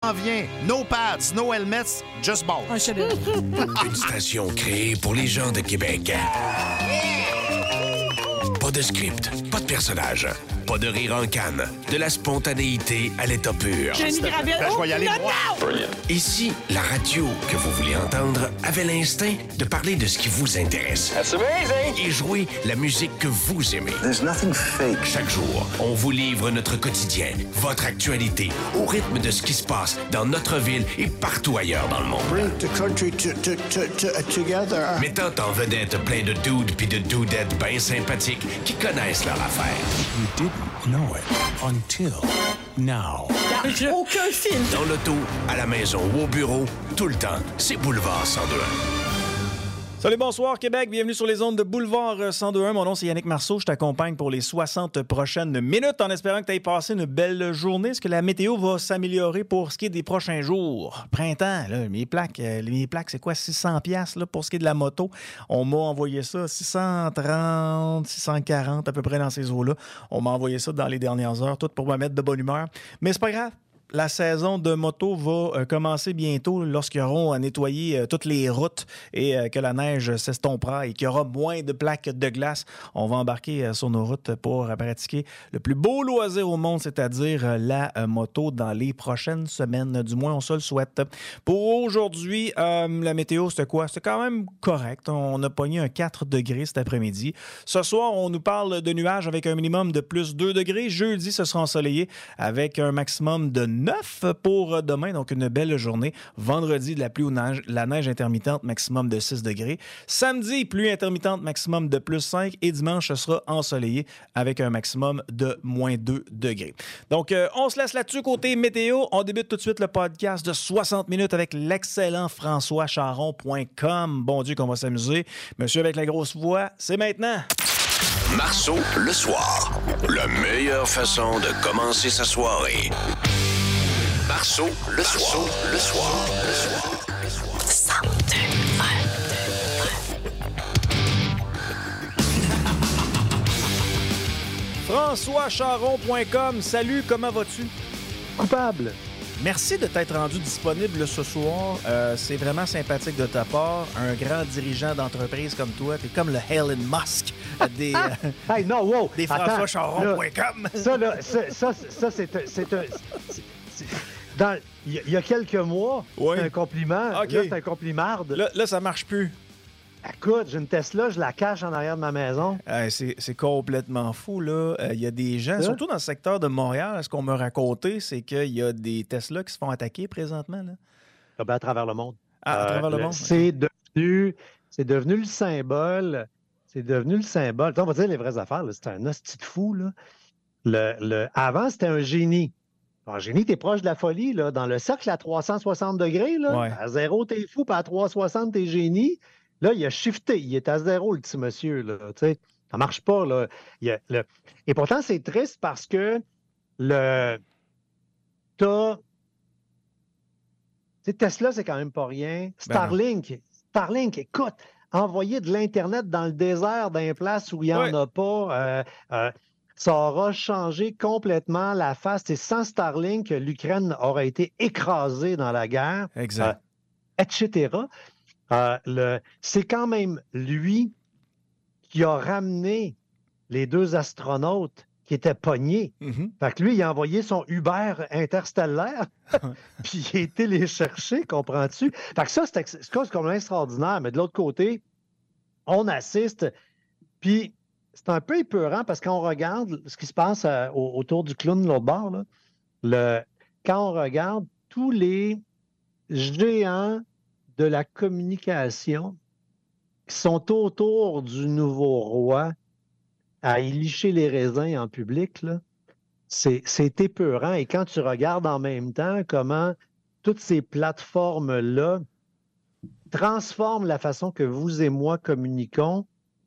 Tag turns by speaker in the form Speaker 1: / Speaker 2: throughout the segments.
Speaker 1: en vient. No pads, no helmets, just balls.
Speaker 2: Un chef-d'œuvre.
Speaker 3: Une station créée pour les gens de Québec. Pas de script, pas de personnage, pas de rire en canne, de la spontanéité à l'état pur.
Speaker 2: Jenny Gravel.
Speaker 1: Ben, je vais y aller, moi.
Speaker 3: Ici, la radio que vous voulez entendre avait l'instinct de parler de ce qui vous intéresse.
Speaker 4: That's amazing.
Speaker 3: Et jouer la musique que vous aimez.
Speaker 4: There's nothing fake.
Speaker 3: Chaque jour, on vous livre notre quotidien, votre actualité, au rythme de ce qui se passe dans notre ville et partout ailleurs dans le monde.
Speaker 4: Bring the country together.
Speaker 3: Mettant en vedette plein de dudes puis de dudettes bien sympathiques qui connaissent leur affaire.
Speaker 5: You didn't know it until now.
Speaker 2: Aucun film.
Speaker 3: Dans l'auto, à la maison ou au bureau, tout le temps, c'est Boulevard 102.
Speaker 6: Salut, bonsoir Québec, bienvenue sur les ondes de Boulevard 102.1. Mon nom c'est Yannick Marceau, je t'accompagne pour les 60 prochaines minutes en espérant que tu aies passé une belle journée. Est-ce que la météo va s'améliorer pour ce qui est des prochains jours? Printemps, là, mes plaques c'est quoi, 600$ là, pour ce qui est de la moto? On m'a envoyé ça, 630, 640 à peu près dans ces eaux-là. On m'a envoyé ça dans les dernières heures, tout pour me mettre de bonne humeur. Mais c'est pas grave. La saison de moto va commencer bientôt lorsqu'ils auront à nettoyer toutes les routes et que la neige s'estompera et qu'il y aura moins de plaques de glace. On va embarquer sur nos routes pour pratiquer le plus beau loisir au monde, c'est-à-dire la moto dans les prochaines semaines. Du moins, on se le souhaite. Pour aujourd'hui, la météo, c'était quoi? C'était quand même correct. On a pogné un 4 degrés cet après-midi. Ce soir, on nous parle de nuages avec un minimum de plus 2 degrés. Jeudi, ce sera ensoleillé avec un maximum de 9 pour demain, donc une belle journée. Vendredi, de la pluie ou la neige intermittente, maximum de 6 degrés. Samedi, pluie intermittente, maximum de plus 5. Et dimanche, ce sera ensoleillé avec un maximum de moins 2 degrés. Donc, on se laisse là-dessus côté météo. On débute tout de suite le podcast de 60 minutes avec l'excellent FrançoisCharron.com. Bon Dieu qu'on va s'amuser. Monsieur avec la grosse voix, c'est maintenant.
Speaker 3: Marceau, le soir. La meilleure façon de commencer sa soirée. Marceau, le soir. Le soir. Le soir.
Speaker 6: FrançoisCharron.com. Salut, comment vas-tu?
Speaker 7: Coupable.
Speaker 6: Merci de t'être rendu disponible ce soir. C'est vraiment sympathique de ta part. Un grand dirigeant d'entreprise comme toi. T'es comme le Elon Musk des,
Speaker 7: Hey, non, wow!
Speaker 6: des FrançoisCharron.com.
Speaker 7: Ça, c'est un... Il y a quelques mois,
Speaker 6: Ouais.
Speaker 7: c'est un compliment.
Speaker 6: OK.
Speaker 7: Là, c'est un complimarde.
Speaker 6: Là, ça marche plus.
Speaker 7: Écoute, j'ai une Tesla, je la cache en arrière de ma maison.
Speaker 6: C'est complètement fou, là. Il y a des gens, surtout dans le secteur de Montréal, ce qu'on m'a raconté, c'est qu'il y a des Tesla qui se font attaquer présentement, là.
Speaker 7: Ah ben, à travers le monde.
Speaker 6: À travers le monde?
Speaker 7: C'est devenu le symbole. C'est devenu le symbole. On va dire les vraies affaires. là. C'est un hostie de fou. Là. Avant, c'était un génie. Un génie, t'es proche de la folie. Là. Dans le cercle à 360 degrés, là,
Speaker 6: Ouais.
Speaker 7: à 0, t'es fou, puis à 360, t'es génie. Là, il a shifté. Il est à 0, le petit monsieur. Là, ça marche pas. Là. Et pourtant, c'est triste parce que Tesla, c'est quand même pas rien. Starlink, écoute, envoyer de l'Internet dans le désert d'un place où il n'y en a pas, ça aura changé complètement la face. Et sans Starlink, l'Ukraine aurait été écrasée dans la guerre,
Speaker 6: Exact.
Speaker 7: etc. C'est quand même lui qui a ramené les 2 astronautes qui étaient pognés.
Speaker 6: Mm-hmm.
Speaker 7: Fait que lui, il a envoyé son Uber interstellaire, puis il a été les chercher, comprends-tu? Fait que ça, c'est comme extraordinaire. Mais de l'autre côté, on assiste, puis c'est un peu épeurant parce qu'on regarde ce qui se passe autour du clown de l'autre bord, là, quand on regarde tous les géants de la communication qui sont autour du nouveau roi à y licher les raisins en public, là, c'est épeurant. Et quand tu regardes en même temps comment toutes ces plateformes-là transforment la façon que vous et moi communiquons,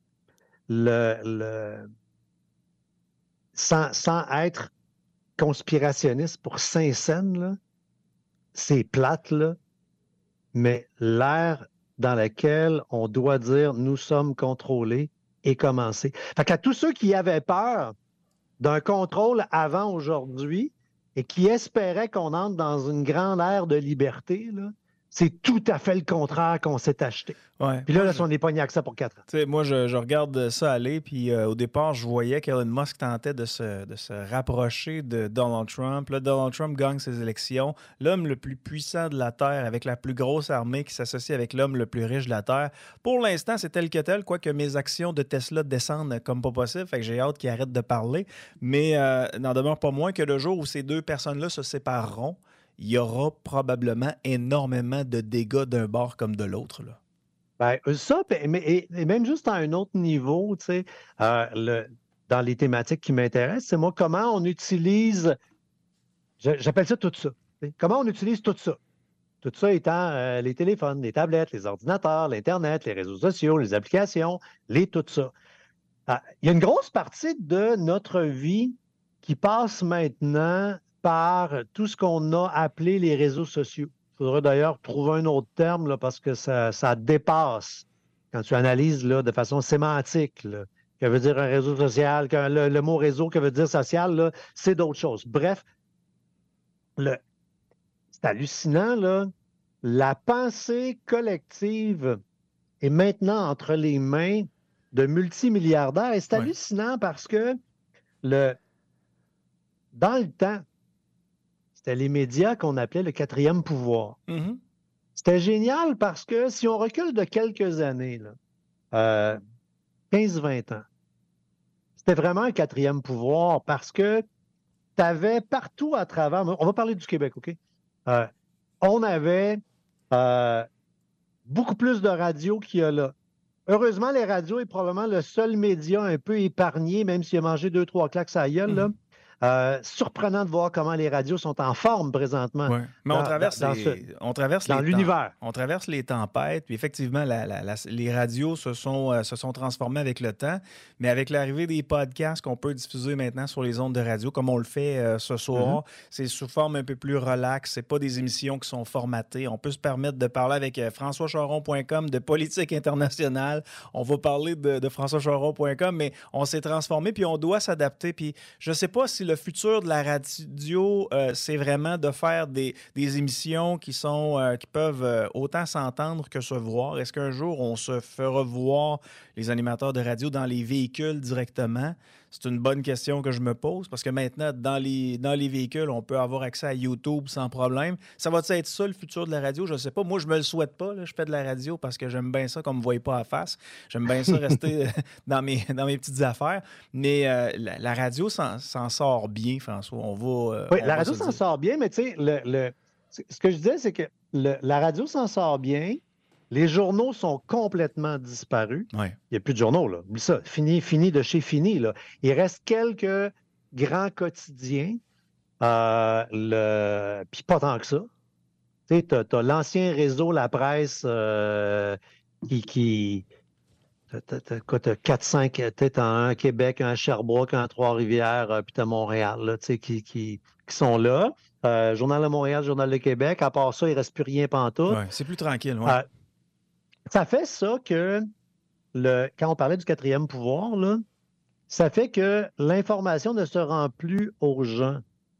Speaker 7: sans être conspirationniste pour Saint-Saëns, là, c'est plate, là, mais l'ère dans laquelle on doit dire « nous sommes contrôlés » est commencée. Fait qu'à tous ceux qui avaient peur d'un contrôle avant aujourd'hui, et qui espéraient qu'on entre dans une grande ère de liberté, là, c'est tout à fait le contraire qu'on s'est acheté.
Speaker 6: Ouais.
Speaker 7: Puis là, on est pogné avec ça pour 4 ans.
Speaker 6: Tu sais, moi, je regarde ça aller, puis au départ, je voyais qu'Elon Musk tentait de se rapprocher de Donald Trump. Là, Donald Trump gagne ses élections. L'homme le plus puissant de la Terre, avec la plus grosse armée qui s'associe avec l'homme le plus riche de la Terre. Pour l'instant, c'est tel que tel, quoique mes actions de Tesla descendent comme pas possible, fait que j'ai hâte qu'il arrête de parler. Mais n'en demeure pas moins que le jour où ces deux personnes-là se sépareront, il y aura probablement énormément de dégâts d'un bord comme de l'autre, là.
Speaker 7: Ben, ça, et même juste à un autre niveau, tu sais, dans les thématiques qui m'intéressent, c'est moi, comment on utilise, j'appelle ça tout ça. Comment on utilise tout ça? Tout ça étant les téléphones, les tablettes, les ordinateurs, l'Internet, les réseaux sociaux, les applications, tout ça. Il y a une grosse partie de notre vie qui passe maintenant par tout ce qu'on a appelé les réseaux sociaux. Il faudrait d'ailleurs trouver un autre terme là, parce que ça dépasse, quand tu analyses là, de façon sémantique, là, que veut dire un réseau social, que le mot réseau, que veut dire social, là, c'est d'autres choses. Bref, c'est hallucinant, là. La pensée collective est maintenant entre les mains de multimilliardaires et c'est hallucinant parce que dans le temps, c'était les médias qu'on appelait le quatrième pouvoir.
Speaker 6: Mm-hmm.
Speaker 7: C'était génial parce que si on recule de quelques années, 15-20 ans, c'était vraiment un quatrième pouvoir parce que tu avais partout à travers... On va parler du Québec, OK? On avait beaucoup plus de radios qu'il y a là. Heureusement, les radios est probablement le seul média un peu épargné, même s'il a mangé 2-3 claques à la gueule, là. Surprenant de voir comment les radios sont en forme présentement.
Speaker 6: Ouais. Mais on traverse
Speaker 7: l'univers.
Speaker 6: On traverse les tempêtes, puis effectivement, les radios se sont transformées avec le temps, mais avec l'arrivée des podcasts qu'on peut diffuser maintenant sur les ondes de radio, comme on le fait ce soir, c'est sous forme un peu plus relax, c'est pas des émissions qui sont formatées. On peut se permettre de parler avec françoischaron.com de politique internationale. On va parler de françoischaron.com, mais on s'est transformé, puis on doit s'adapter. Puis je sais pas si le futur de la radio, c'est vraiment de faire des émissions qui peuvent autant s'entendre que se voir. Est-ce qu'un jour, on se fera voir les animateurs de radio dans les véhicules directement? C'est une bonne question que je me pose parce que maintenant, dans les véhicules, on peut avoir accès à YouTube sans problème. Ça va être ça, le futur de la radio? Je ne sais pas. Moi, je me le souhaite pas. Là. Je fais de la radio parce que j'aime bien ça qu'on ne me voie pas à face. J'aime bien ça rester dans mes petites affaires. Mais la radio s'en sort bien, François.
Speaker 7: Oui, la radio s'en sort bien, mais tu sais, ce que je disais, c'est que la radio s'en sort bien. Les journaux sont complètement disparus.
Speaker 6: Ouais. Il
Speaker 7: n'y a plus de journaux, là. Oublie ça. Fini de chez fini, là. Il reste quelques grands quotidiens. Puis pas tant que ça. Tu sais, t'as l'ancien réseau La Presse qui... T'as 4-5, peut-être un à Québec, un à Sherbrooke, un à Trois-Rivières, puis t'as Montréal, là, tu sais, qui sont là. Journal de Montréal, Journal de Québec. À part ça, il ne reste plus rien pantoute.
Speaker 6: Ouais, c'est plus tranquille, ouais.
Speaker 7: Ça fait ça que, quand on parlait du quatrième pouvoir, là, ça fait que l'information ne se rend plus aux gens.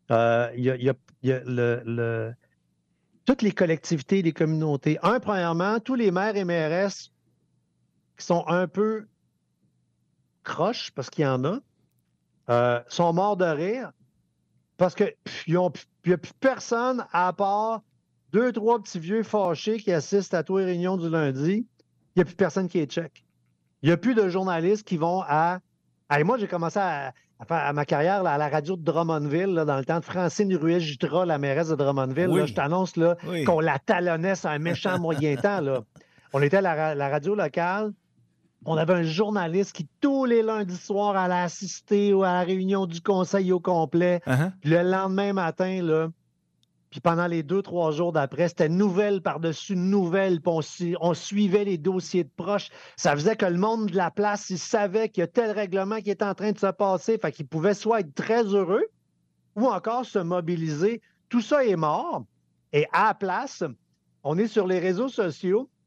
Speaker 7: Toutes les collectivités, les communautés. Premièrement, tous les maires et mairesses qui sont un peu croches, parce qu'il y en a, sont morts de rire parce qu'il n'y a plus personne à part 2-3 petits vieux fâchés qui assistent à tous les réunions du lundi. Il n'y a plus personne qui est check. Il n'y a plus de journalistes qui vont moi, j'ai commencé à faire ma carrière là, à la radio de Drummondville, là, dans le temps de Francine Ruet-Gitra, la mairesse de Drummondville.
Speaker 6: Oui.
Speaker 7: Là, je t'annonce qu'on la talonnait sur un méchant moyen temps. Là. On était à la radio locale. On avait un journaliste qui, tous les lundis soirs, allait assister à la réunion du conseil au complet.
Speaker 6: Uh-huh.
Speaker 7: Puis le lendemain matin, là, puis pendant les 2-3 jours d'après, c'était nouvelle par-dessus nouvelle. Puis on suivait les dossiers de proches. Ça faisait que le monde de la place, il savait qu'il y a tel règlement qui est en train de se passer. Fait qu'il pouvait soit être très heureux ou encore se mobiliser. Tout ça est mort. Et à la place, on est sur les réseaux sociaux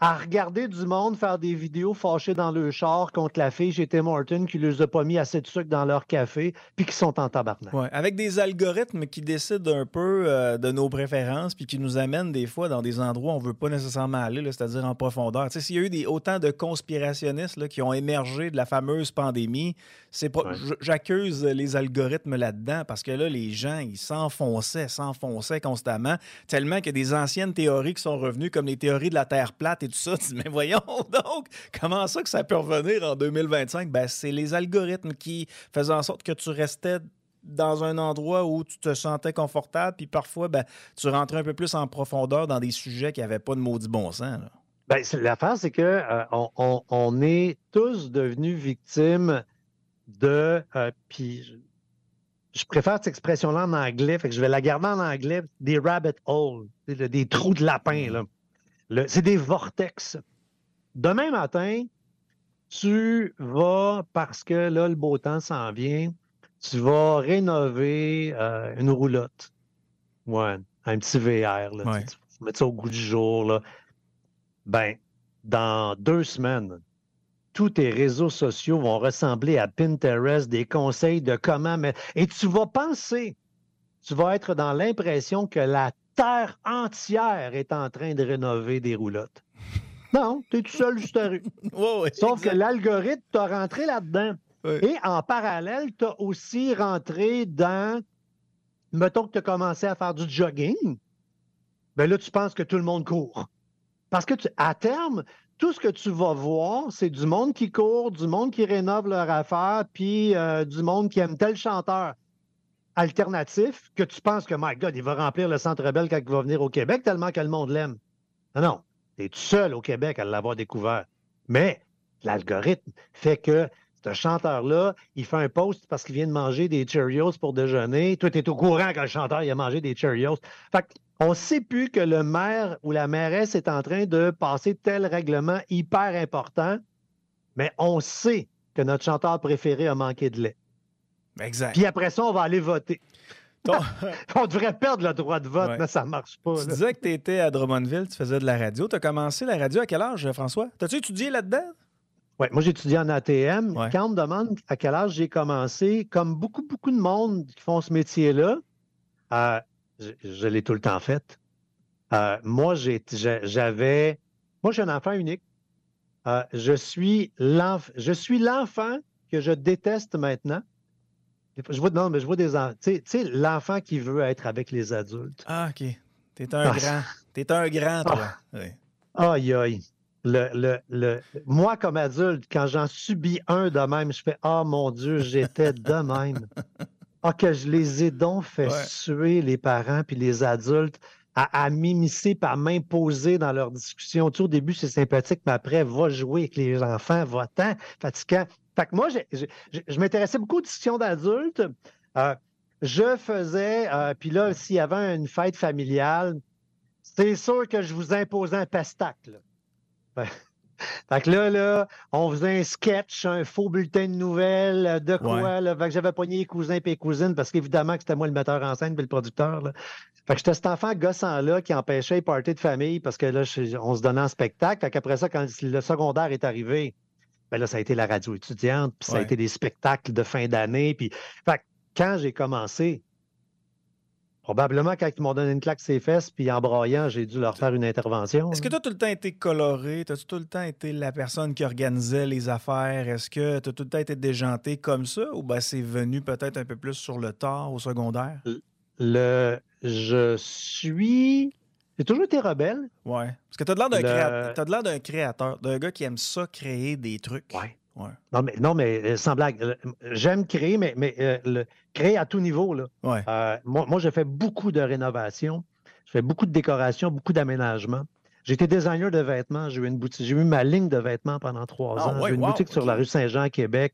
Speaker 7: à regarder du monde faire des vidéos fâchés dans le char contre la fille chez Tim Hortons qui ne les a pas mis assez de sucre dans leur café puis qui sont en tabarnak.
Speaker 6: Ouais, avec des algorithmes qui décident un peu de nos préférences puis qui nous amènent des fois dans des endroits où on ne veut pas nécessairement aller, là, c'est-à-dire en profondeur. Tu sais, s'il y a eu autant de conspirationnistes là, qui ont émergé de la fameuse pandémie, c'est pas, j'accuse les algorithmes là-dedans parce que là, les gens, ils s'enfonçaient constamment, tellement qu'il y a des anciennes théories qui sont revenues, comme les théories de la Terre plate et tout ça. Tu dis, mais voyons donc, comment ça que ça peut revenir en 2025? Ben, c'est les algorithmes qui faisaient en sorte que tu restais dans un endroit où tu te sentais confortable, puis parfois, ben, tu rentrais un peu plus en profondeur dans des sujets qui n'avaient pas de maudit bon sens. Là.
Speaker 7: Ben, l'affaire, c'est que on est tous devenus victimes de... puis je préfère cette expression-là en anglais, fait que je vais la garder en anglais, des rabbit holes, des trous de lapin. Là. C'est des vortex. Demain matin, tu vas, parce que là, le beau temps s'en vient, tu vas rénover une roulotte. Ouais, un petit VR. Là,
Speaker 6: ouais.
Speaker 7: Tu vas mettre ça au goût du jour. Là. Ben, dans 2 semaines, tous tes réseaux sociaux vont ressembler à Pinterest, des conseils de comment... Et tu vas penser, tu vas être dans l'impression que la Terre entière est en train de rénover des roulottes. Non, tu es tout seul juste à rue. Sauf que l'algorithme t'a rentré là-dedans. Et en parallèle, tu as aussi rentré dans... Mettons que tu as commencé à faire du jogging. Bien là, tu penses que tout le monde court. Parce que à terme... Tout ce que tu vas voir, c'est du monde qui court, du monde qui rénove leur affaire, puis du monde qui aime tel chanteur alternatif que tu penses que, my God, il va remplir le Centre Bell quand il va venir au Québec tellement que le monde l'aime. Non, tu es tout seul au Québec à l'avoir découvert. Mais l'algorithme fait que ce chanteur-là, il fait un post parce qu'il vient de manger des Cheerios pour déjeuner. Toi, tu es au courant quand le chanteur il a mangé des Cheerios. Fait on ne sait plus que le maire ou la mairesse est en train de passer tel règlement hyper important, mais on sait que notre chanteur préféré a manqué de lait.
Speaker 6: Exact.
Speaker 7: Puis après ça, on va aller voter. On devrait perdre le droit de vote, mais ça ne marche pas.
Speaker 6: Tu disais que tu étais à Drummondville, tu faisais de la radio. Tu as commencé la radio à quel âge, François? T'as-tu étudié là-dedans?
Speaker 7: Oui, moi, j'ai étudié en ATM. Ouais. Quand on me demande à quel âge j'ai commencé, comme beaucoup de monde qui font ce métier-là, je l'ai tout le temps fait. Moi, je suis un enfant unique. Je suis l'enfant que je déteste maintenant. Je vois des enfants. Tu sais, l'enfant qui veut être avec les adultes.
Speaker 6: Ah, OK. T'es un grand. T'es un grand, toi. Oui.
Speaker 7: Aïe, aïe. Moi, comme adulte, quand j'en subis un de même, je fais « Ah, mon Dieu, j'étais de même. » Ah, que je les ai donc fait suer, les parents puis les adultes, à m'immiscer, à m'imposer dans leurs discussions. Au début, c'est sympathique, mais après, va jouer avec les enfants, va-t'en, fatigant. Fait que moi, je m'intéressais beaucoup aux discussions d'adultes. Je faisais, puis là, s'il y avait une fête familiale, c'est sûr que je vous imposais un pestacle. Fait que là, on faisait un sketch, un faux bulletin de nouvelles, de quoi, là, fait que j'avais pogné les cousins et les cousines, parce qu'évidemment que c'était moi le metteur en scène et le producteur. Là. Fait que j'étais cet enfant gossant-là qui empêchait les parties de famille parce que là, on se donnait en spectacle. Fait qu'après ça, quand le secondaire est arrivé, ben là, ça a été la radio étudiante, puis ça a été des spectacles de fin d'année. Puis, fait que quand j'ai commencé, probablement, quand ils m'ont donné une claque sur les fesses, puis en braillant, j'ai dû leur faire une intervention.
Speaker 6: Est-ce que tu as tout le temps été coloré? As-tu tout le temps été la personne qui organisait les affaires? Est-ce que tu as tout le temps été déjanté comme ça? Ou bien c'est venu peut-être un peu plus sur le tard, au secondaire?
Speaker 7: J'ai toujours été rebelle.
Speaker 6: Oui. Parce que tu as l'air d'un créateur, d'un gars qui aime ça, créer des trucs.
Speaker 7: Oui. Ouais. Non, mais sans blague, j'aime créer, mais créer à tout niveau. Là.
Speaker 6: Ouais.
Speaker 7: Moi, je fais beaucoup de rénovation, je fais beaucoup de décoration, beaucoup d'aménagement. J'ai été designer de vêtements, j'ai eu ma ligne de vêtements pendant 3 ans. J'ai eu une boutique sur la rue Saint-Jean à Québec.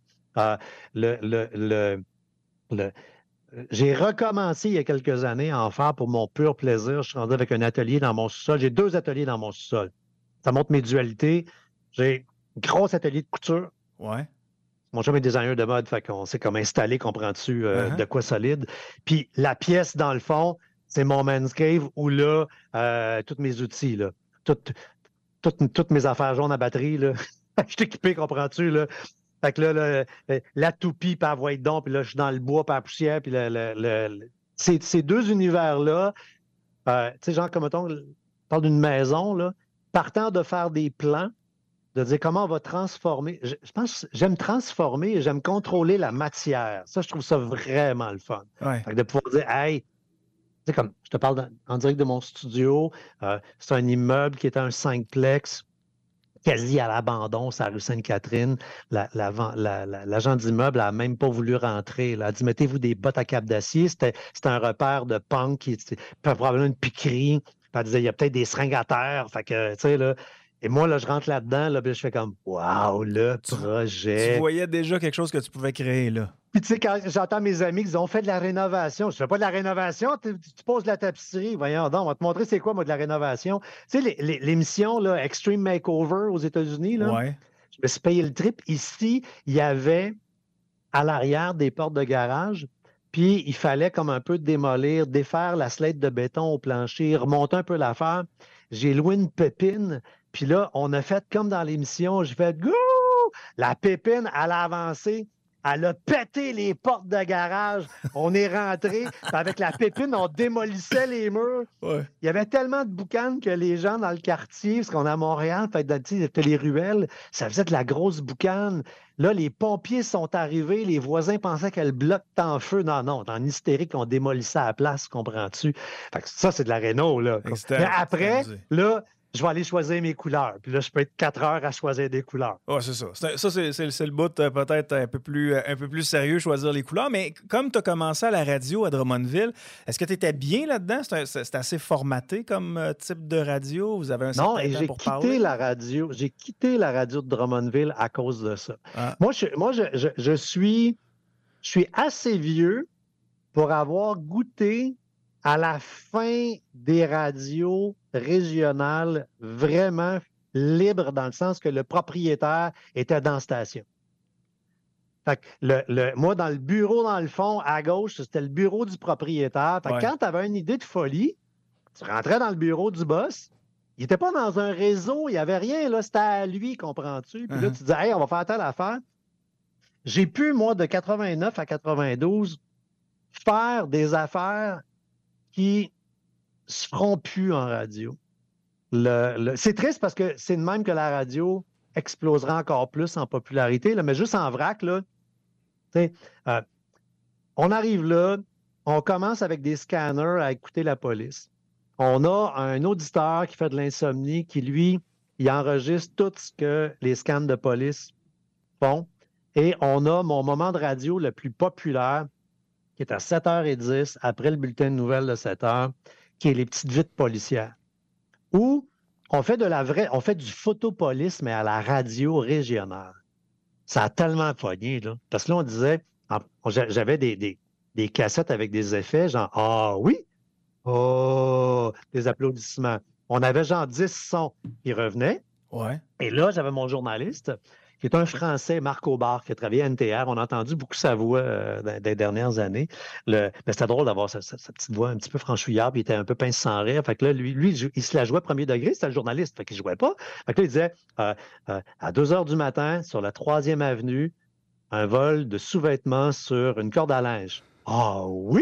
Speaker 7: J'ai recommencé il y a quelques années à en faire pour mon pur plaisir. Je suis rendu avec un atelier dans mon sous-sol. J'ai 2 ateliers dans mon sous-sol. Ça montre mes dualités. J'ai un gros atelier de couture.
Speaker 6: Ouais.
Speaker 7: Mon chum est designer de mode, fait qu'on sait comment installer, comprends-tu, de quoi solide. Puis la pièce, dans le fond, c'est mon man's cave où là, tous mes outils, là, tout toutes mes affaires jaunes à batterie, là. Je suis équipé, comprends-tu, là? Fait que là, la toupie, puis la voix de don, puis là, je suis dans le bois, puis la poussière, puis ces deux univers-là, tu sais, genre, comme mettons, on parle d'une maison, là, partant de faire des plans, de dire comment on va transformer. Je pense que j'aime transformer et j'aime contrôler la matière. Ça, je trouve ça vraiment le fun.
Speaker 6: Ouais.
Speaker 7: Fait que de pouvoir dire, hey, tu sais, comme je te parle en direct de mon studio, c'est un immeuble qui est un 5-plex, quasi à l'abandon, c'est la rue Sainte-Catherine. L'agent d'immeuble n'a même pas voulu rentrer. Elle a dit, mettez-vous des bottes à cap d'acier. C'était un repère de punk, probablement une piquerie. Puis elle disait, il y a peut-être des seringues à terre. Fait que, tu sais, là. Et moi, là, je rentre là-dedans, là, puis je fais comme, waouh, le projet.
Speaker 6: Tu voyais déjà quelque chose que tu pouvais créer, là.
Speaker 7: Puis, tu sais, quand j'entends mes amis qui disent, on fait de la rénovation. Je fais pas de la rénovation, tu poses de la tapisserie. Voyons donc, on va te montrer c'est quoi, moi, de la rénovation. Tu sais, l'émission, là, Extreme Makeover aux États-Unis, là.
Speaker 6: Ouais.
Speaker 7: Je me suis payé le trip. Ici, il y avait à l'arrière des portes de garage. Puis, il fallait comme un peu démolir, défaire la slate de béton au plancher, remonter un peu l'affaire. J'ai loué une pépine. Puis là, on a fait comme dans l'émission. J'ai fait « Go! » La pépine, elle a avancé. Elle a pété les portes de garage. On est rentré. Avec la pépine, on démolissait les murs.
Speaker 6: Ouais.
Speaker 7: Il y avait tellement de boucanes que les gens dans le quartier, parce qu'on est à Montréal, c'était les ruelles, ça faisait de la grosse boucane. Là, les pompiers sont arrivés, les voisins pensaient que le bloc était en feu. Non, en hystérique, on démolissait à la place, comprends-tu? Fait que ça, c'est de la réno, là. Mais après, là, je vais aller choisir mes couleurs. Puis là, je peux être 4 heures à choisir des couleurs.
Speaker 6: Oui, c'est ça. Ça, c'est le bout peut-être un peu plus sérieux, choisir les couleurs. Mais comme tu as commencé à la radio à Drummondville, est-ce que tu étais bien là-dedans? C'est assez formaté comme type de radio? Vous avez un certain temps pour parler?
Speaker 7: J'ai quitté la radio de Drummondville à cause de ça. Ah. Moi, je suis assez vieux pour avoir goûté à la fin des radios régionales vraiment libres dans le sens que le propriétaire était dans la station. Fait que moi, dans le bureau, dans le fond, à gauche, c'était le bureau du propriétaire. Fait que quand tu avais une idée de folie, tu rentrais dans le bureau du boss. Il n'était pas dans un réseau, il n'y avait rien, là, c'était à lui, comprends-tu? Puis là, tu disais, hey, on va faire telle affaire. J'ai pu, moi, de 89 à 92, faire des affaires qui se feront plus en radio. C'est triste parce que c'est de même que la radio explosera encore plus en popularité, là, mais juste en vrac, là, on arrive là, on commence avec des scanners à écouter la police. On a un auditeur qui fait de l'insomnie qui, lui, il enregistre tout ce que les scans de police font. Et on a mon moment de radio le plus populaire, qui est à 7h10, après le bulletin de nouvelles de 7h, qui est les petites vites policières. Où on fait on fait du photopolice, mais à la radio régionale. Ça a tellement pogné, là. Parce que là, on disait, j'avais des cassettes avec des effets, genre, ah oui, oh, des applaudissements. On avait genre 10 sons qui revenaient.
Speaker 6: Ouais.
Speaker 7: Et là, j'avais mon journaliste, qui est un Français, Marc Aubard, qui a travaillé à NTR. On a entendu beaucoup sa voix des dernières années. C'était drôle d'avoir sa petite voix un petit peu franchouillarde, puis il était un peu pince sans rire. Fait que là, lui, il se la jouait premier degré, c'était le journaliste, fait qu'il ne jouait pas. Fait que là, il disait, à 2 heures du matin, sur la 3e avenue, un vol de sous-vêtements sur une corde à linge. Ah oui!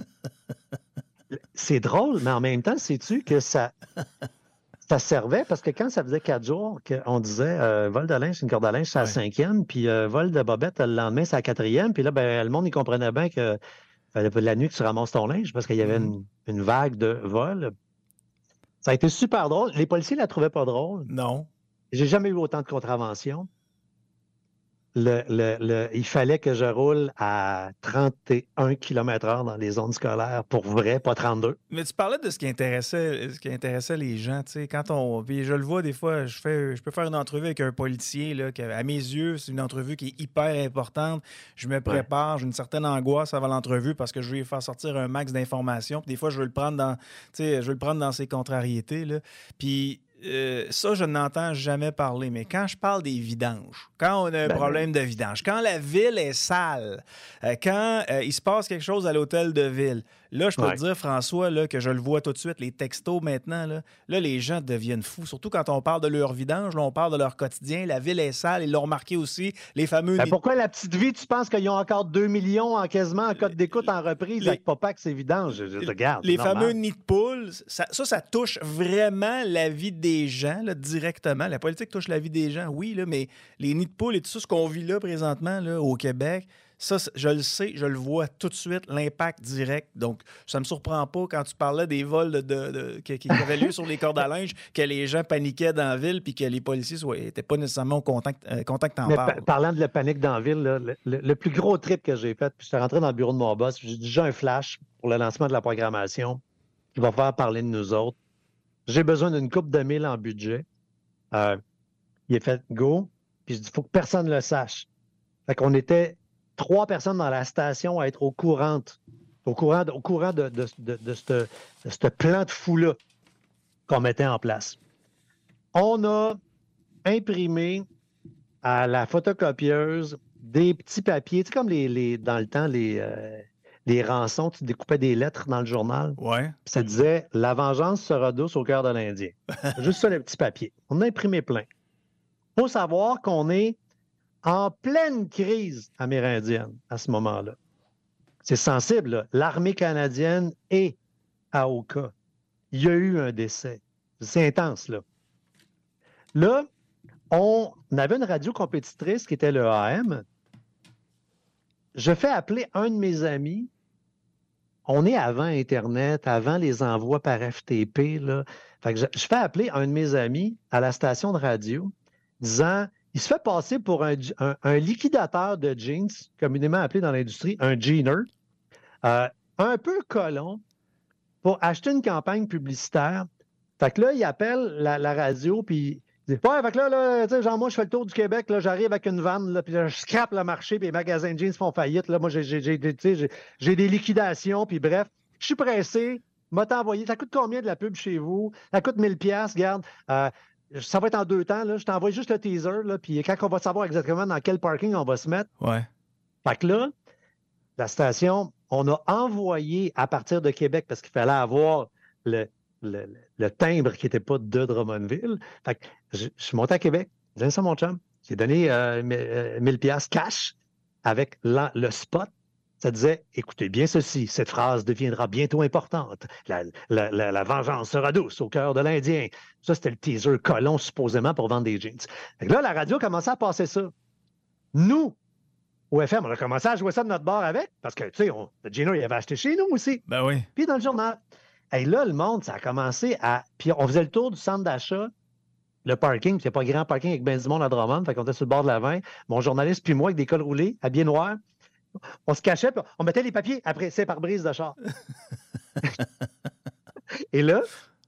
Speaker 7: C'est drôle, mais en même temps, sais-tu que ça servait parce que quand ça faisait 4 jours qu'on disait vol de linge, c'est une corde à linge, c'est la 5e, puis vol de bobette, le lendemain, c'est la 4e, puis là, ben, le monde, il comprenait bien que la nuit que tu ramasses ton linge parce qu'il y avait une vague de vol. Ça a été super drôle. Les policiers ne la trouvaient pas drôle.
Speaker 6: Non.
Speaker 7: J'ai jamais eu autant de contraventions. Il fallait que je roule à 31 km/h dans les zones scolaires, pour vrai, pas 32.
Speaker 6: Mais tu parlais de ce qui intéressait les gens, tu sais, puis je le vois des fois, je peux faire une entrevue avec un policier, là, à mes yeux, c'est une entrevue qui est hyper importante. Je me prépare, j'ai une certaine angoisse avant l'entrevue parce que je veux lui faire sortir un max d'informations. Puis des fois, je veux le prendre dans ses contrariétés, là. Puis ça, je n'entends jamais parler. Mais quand je parle des vidanges, quand on a un problème de vidange, quand la ville est sale, quand il se passe quelque chose à l'hôtel de ville, Là, je peux te dire, François, là, que je le vois tout de suite, les textos maintenant, là, les gens deviennent fous. Surtout quand on parle de leur vidange, là, on parle de leur quotidien. La ville est sale, ils l'ont remarqué aussi. Les fameux...
Speaker 7: pourquoi la petite vie, tu penses qu'ils ont encore 2 millions quasiment en code d'écoute en reprise avec Papa que c'est vidange? Je regarde.
Speaker 6: Les fameux nids de poules, ça touche vraiment la vie des gens, là, directement. La politique touche la vie des gens, oui, là, mais les nids de poules et tout ça, ce qu'on vit là présentement là, au Québec, ça, je le sais, je le vois tout de suite, l'impact direct. Donc, ça ne me surprend pas quand tu parlais des vols qui avaient lieu sur les cordes à linge, que les gens paniquaient dans la ville puis que les policiers n'étaient pas nécessairement au contact en parle.
Speaker 7: Parlant de la panique dans la ville, là, le plus gros trip que j'ai fait, puis j'étais rentré dans le bureau de mon boss, j'ai déjà un flash pour le lancement de la programmation qui va faire parler de nous autres. J'ai besoin d'une coupe de 1000 en budget. Il est fait go, puis je dis, il faut que personne ne le sache. Fait qu'on était 3 personnes dans la station à être au courant de ce plan de fou-là qu'on mettait en place. On a imprimé à la photocopieuse des petits papiers, tu sais, comme dans le temps, les rançons, tu découpais des lettres dans le journal.
Speaker 6: Ouais.
Speaker 7: Ça disait « La vengeance sera douce au cœur de l'Indien ». Juste ça, les petits papiers. On a imprimé plein. Il faut savoir qu'on est en pleine crise amérindienne à ce moment-là. C'est sensible, là. L'armée canadienne est à Oka. Il y a eu un décès. C'est intense, là. Là, on avait une radio compétitrice qui était le AM. Je fais appeler un de mes amis. On est avant Internet, avant les envois par FTP, là. Fait que je fais appeler un de mes amis à la station de radio disant... Il se fait passer pour un liquidateur de jeans, communément appelé dans l'industrie un jeaner, un peu colon, pour acheter une campagne publicitaire. Fait que là, il appelle la radio, puis il dit « Ouais, fait que là, tu sais, genre, moi, je fais le tour du Québec, là, j'arrive avec une vanne, là, puis là, je scrape le marché, puis les magasins de jeans font faillite. Là, moi, j'ai des liquidations, puis bref, je suis pressé, m'a t'envoyé. Ça coûte combien de la pub chez vous? Ça coûte 1000$, regarde. Ça va être en 2 temps. Là. Je t'envoie juste le teaser. Là, puis quand on va savoir exactement dans quel parking on va se mettre.
Speaker 6: Ouais.
Speaker 7: Fait que là, la station, on a envoyé à partir de Québec parce qu'il fallait avoir le timbre qui n'était pas de Drummondville. Fait que je suis monté à Québec. J'ai donné ça à mon chum. J'ai donné 1000$ cash avec le spot. Ça disait, écoutez bien ceci, cette phrase deviendra bientôt importante. La vengeance sera douce au cœur de l'Indien. Ça, c'était le teaser colon, supposément, pour vendre des jeans. Fait que là, la radio commençait à passer ça. Nous, au FM, on a commencé à jouer ça de notre bord avec, parce que, tu sais, le Gino, il avait acheté chez nous aussi.
Speaker 6: Ben oui.
Speaker 7: Puis dans le journal. Et là, le monde, ça a commencé à... Puis on faisait le tour du centre d'achat, le parking, c'est pas grand parking avec ben du monde à Drummond, fait qu'on était sur le bord de la 20. Mon journaliste, puis moi, avec des cols roulés, habillés noirs. On se cachait, puis on mettait les papiers après, c'est par brise de char. Et là,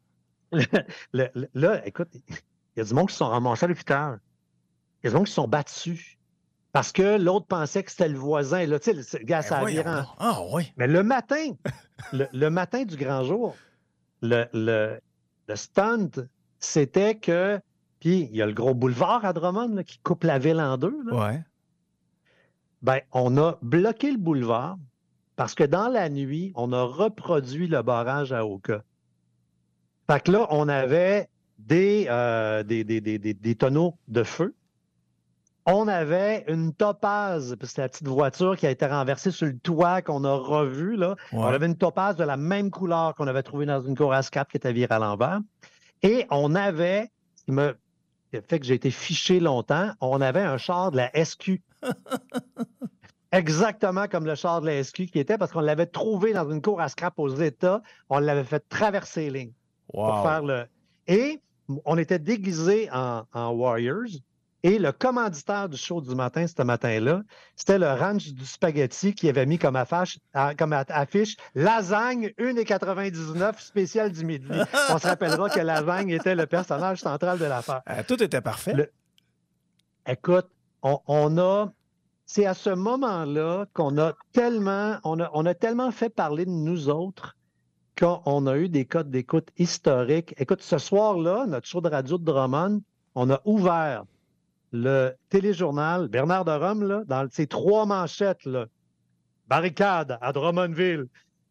Speaker 7: écoute, il y a du monde qui se sont ramassés à l'hôpital. Il y a du monde qui se sont battus. Parce que l'autre pensait que c'était le voisin. Là, tu sais, le gars, ça a
Speaker 6: Ah oui.
Speaker 7: Mais le matin, le matin du grand jour, le stunt, c'était que... Puis, il y a le gros boulevard à Drummond là, qui coupe la ville en 2. Là.
Speaker 6: Ouais.
Speaker 7: Ben, on a bloqué le boulevard parce que dans la nuit, on a reproduit le barrage à Oka. Fait que là, on avait des tonneaux de feu. On avait une topaz, puis c'était la petite voiture qui a été renversée sur le toit qu'on a revu. Là. Ouais. On avait une topaz de la même couleur qu'on avait trouvée dans une cour à scrap qui était virée à l'envers. Et on avait, ce qui fait que j'ai été fiché longtemps, on avait un char de la SQ. Exactement comme le char de la SQ qui était, parce qu'on l'avait trouvé dans une cour à scrap aux États. On l'avait fait traverser les lignes.
Speaker 6: Wow.
Speaker 7: Pour faire le... Et on était déguisés en Warriors. Et le commanditaire du show du matin, ce matin-là, c'était le ranch du spaghetti qui avait mis comme affiche lasagne 1,99 spécial du midi. On se rappellera que lasagne était le personnage central de l'affaire.
Speaker 6: Tout était parfait.
Speaker 7: Écoute, on a... C'est à ce moment-là qu'on a tellement... On a tellement fait parler de nous autres qu'on a eu des codes d'écoute historiques. Écoute, ce soir-là, notre show de radio de Drummond, on a ouvert le téléjournal Bernard de Rome, là, dans ses 3 manchettes, là, barricade à Drummondville,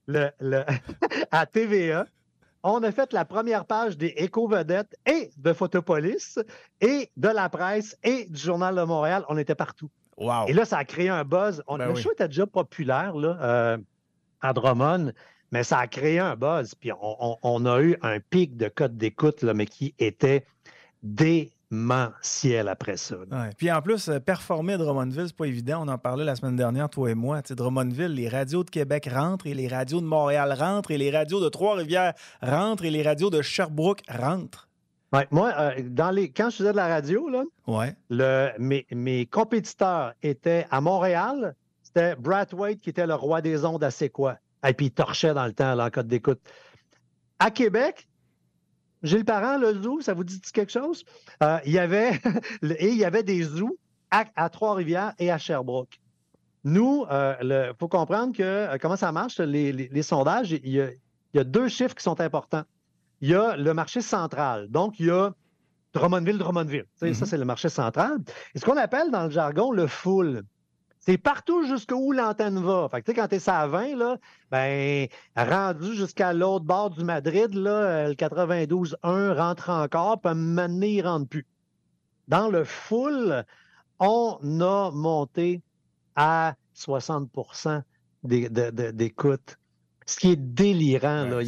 Speaker 7: à TVA, on a fait la première page des Éco-Vedettes et de Photopolis et de la presse et du Journal de Montréal. On était partout.
Speaker 6: Wow.
Speaker 7: Et là, ça a créé un buzz. Le show était déjà populaire là, à Drummond, mais ça a créé un buzz. Puis on a eu un pic de cote d'écoute, là, mais qui était démentiel après ça.
Speaker 6: Ouais. Puis en plus, performer à Drummondville, c'est pas évident. On en parlait la semaine dernière, toi et moi. Tu sais, Drummondville, les radios de Québec rentrent et les radios de Montréal rentrent et les radios de Trois-Rivières rentrent et les radios de Sherbrooke rentrent.
Speaker 7: Ouais, moi, quand je faisais de la radio, là, mes compétiteurs étaient à Montréal, c'était Brad Wade qui était le roi des ondes à C'est quoi? Et puis il torchait dans le temps, là, en code d'écoute. À Québec, Gilles Parent, le zoo, ça vous dit quelque chose? Il y avait des zoos à Trois-Rivières et à Sherbrooke. Nous, il faut comprendre que comment ça marche, les sondages, il y a 2 chiffres qui sont importants. Il y a le marché central. Donc, il y a Drummondville. Ça, c'est le marché central. Et ce qu'on appelle dans le jargon le full. C'est partout jusqu'où l'antenne va. Fait que, quand tu es à 20, là, ben, rendu jusqu'à l'autre bord du Madrid, là, le 92.1 rentre encore, puis à un moment donné, il ne rentre plus. Dans le full, on a monté à 60% d'écoute. Ce qui est délirant. Là.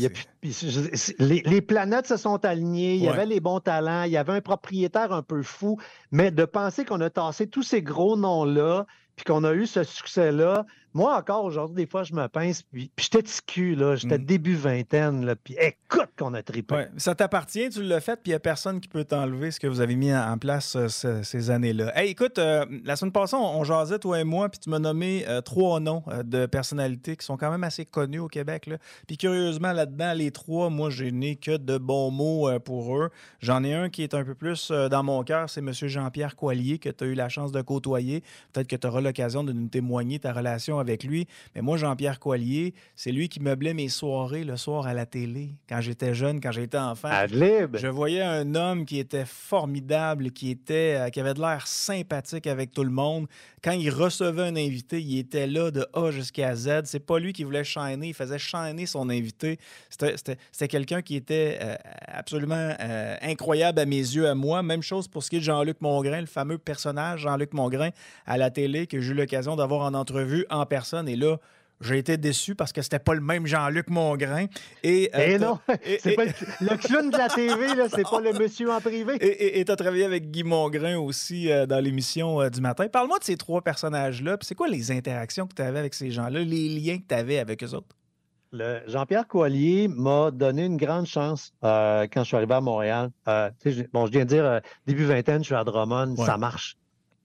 Speaker 7: Les planètes se sont alignées, il y avait les bons talents, il y avait un propriétaire un peu fou, mais de penser qu'on a tassé tous ces gros noms-là, puis qu'on a eu ce succès-là, moi encore aujourd'hui, des fois, je me pince, puis j'étais petit cul, là, j'étais début vingtaine, là, puis écoute qu'on a trippé.
Speaker 6: Ouais, ça t'appartient, tu l'as fait, puis il n'y a personne qui peut t'enlever ce que vous avez mis en place ces années-là. Hey, écoute, la semaine passée, on jasait, toi et moi, puis tu m'as nommé 3 noms de personnalités qui sont quand même assez connues au Québec. Là. Puis curieusement, là-dedans, les 3, moi, j'ai n'ai que de bons mots pour eux. J'en ai un qui est un peu plus dans mon cœur, c'est M. Jean-Pierre Coallier, que tu as eu la chance de côtoyer. Peut-être que tu auras l'occasion de nous témoigner ta relation avec lui. Mais moi, Jean-Pierre Coallier, c'est lui qui meublait mes soirées le soir à la télé. Quand j'étais jeune, quand j'étais enfant, je voyais un homme qui était formidable, qui avait de l'air sympathique avec tout le monde. Quand il recevait un invité, il était là de A jusqu'à Z. C'est pas lui qui voulait shiner, il faisait shiner son invité. C'était quelqu'un qui était absolument incroyable à mes yeux, à moi. Même chose pour ce qui est de Jean-Luc Mongrain, le fameux personnage Jean-Luc Mongrain à la télé que j'ai eu l'occasion d'avoir en entrevue en personne. Et là, j'ai été déçu parce que c'était pas le même Jean-Luc Mongrain.
Speaker 7: Non, c'est pas le clown de la TV, là, c'est pas le monsieur en privé.
Speaker 6: Et tu as travaillé avec Guy Mongrain aussi dans l'émission du matin. Parle-moi de ces 3 personnages-là. Puis c'est quoi les interactions que tu avais avec ces gens-là, les liens que tu avais avec eux autres?
Speaker 7: Jean-Pierre Coallier m'a donné une grande chance quand je suis arrivé à Montréal. Je viens de dire, début vingtaine, je suis à Drummond, ça marche.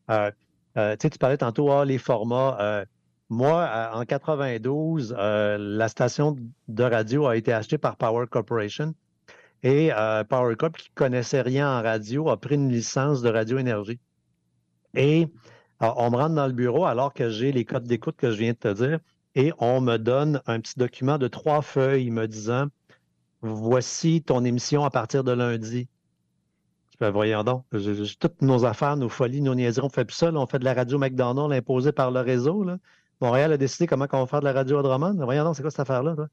Speaker 7: Tu parlais tantôt, les formats. Moi, en 92, la station de radio a été achetée par Power Corporation. Et Power Corp, qui ne connaissait rien en radio, a pris une licence de Radio Énergie. Et on me rentre dans le bureau alors que j'ai les codes d'écoute que je viens de te dire. Et on me donne un petit document de 3 feuilles me disant « Voici ton émission à partir de lundi. » Voyons donc, toutes nos affaires, nos folies, nos niaiseries, on fait plus ça. Là, on fait de la radio McDonald's imposée par le réseau. Là. Montréal a décidé comment on va faire de la radio à Drummond. Voyons donc, c'est quoi cette affaire-là? Toi?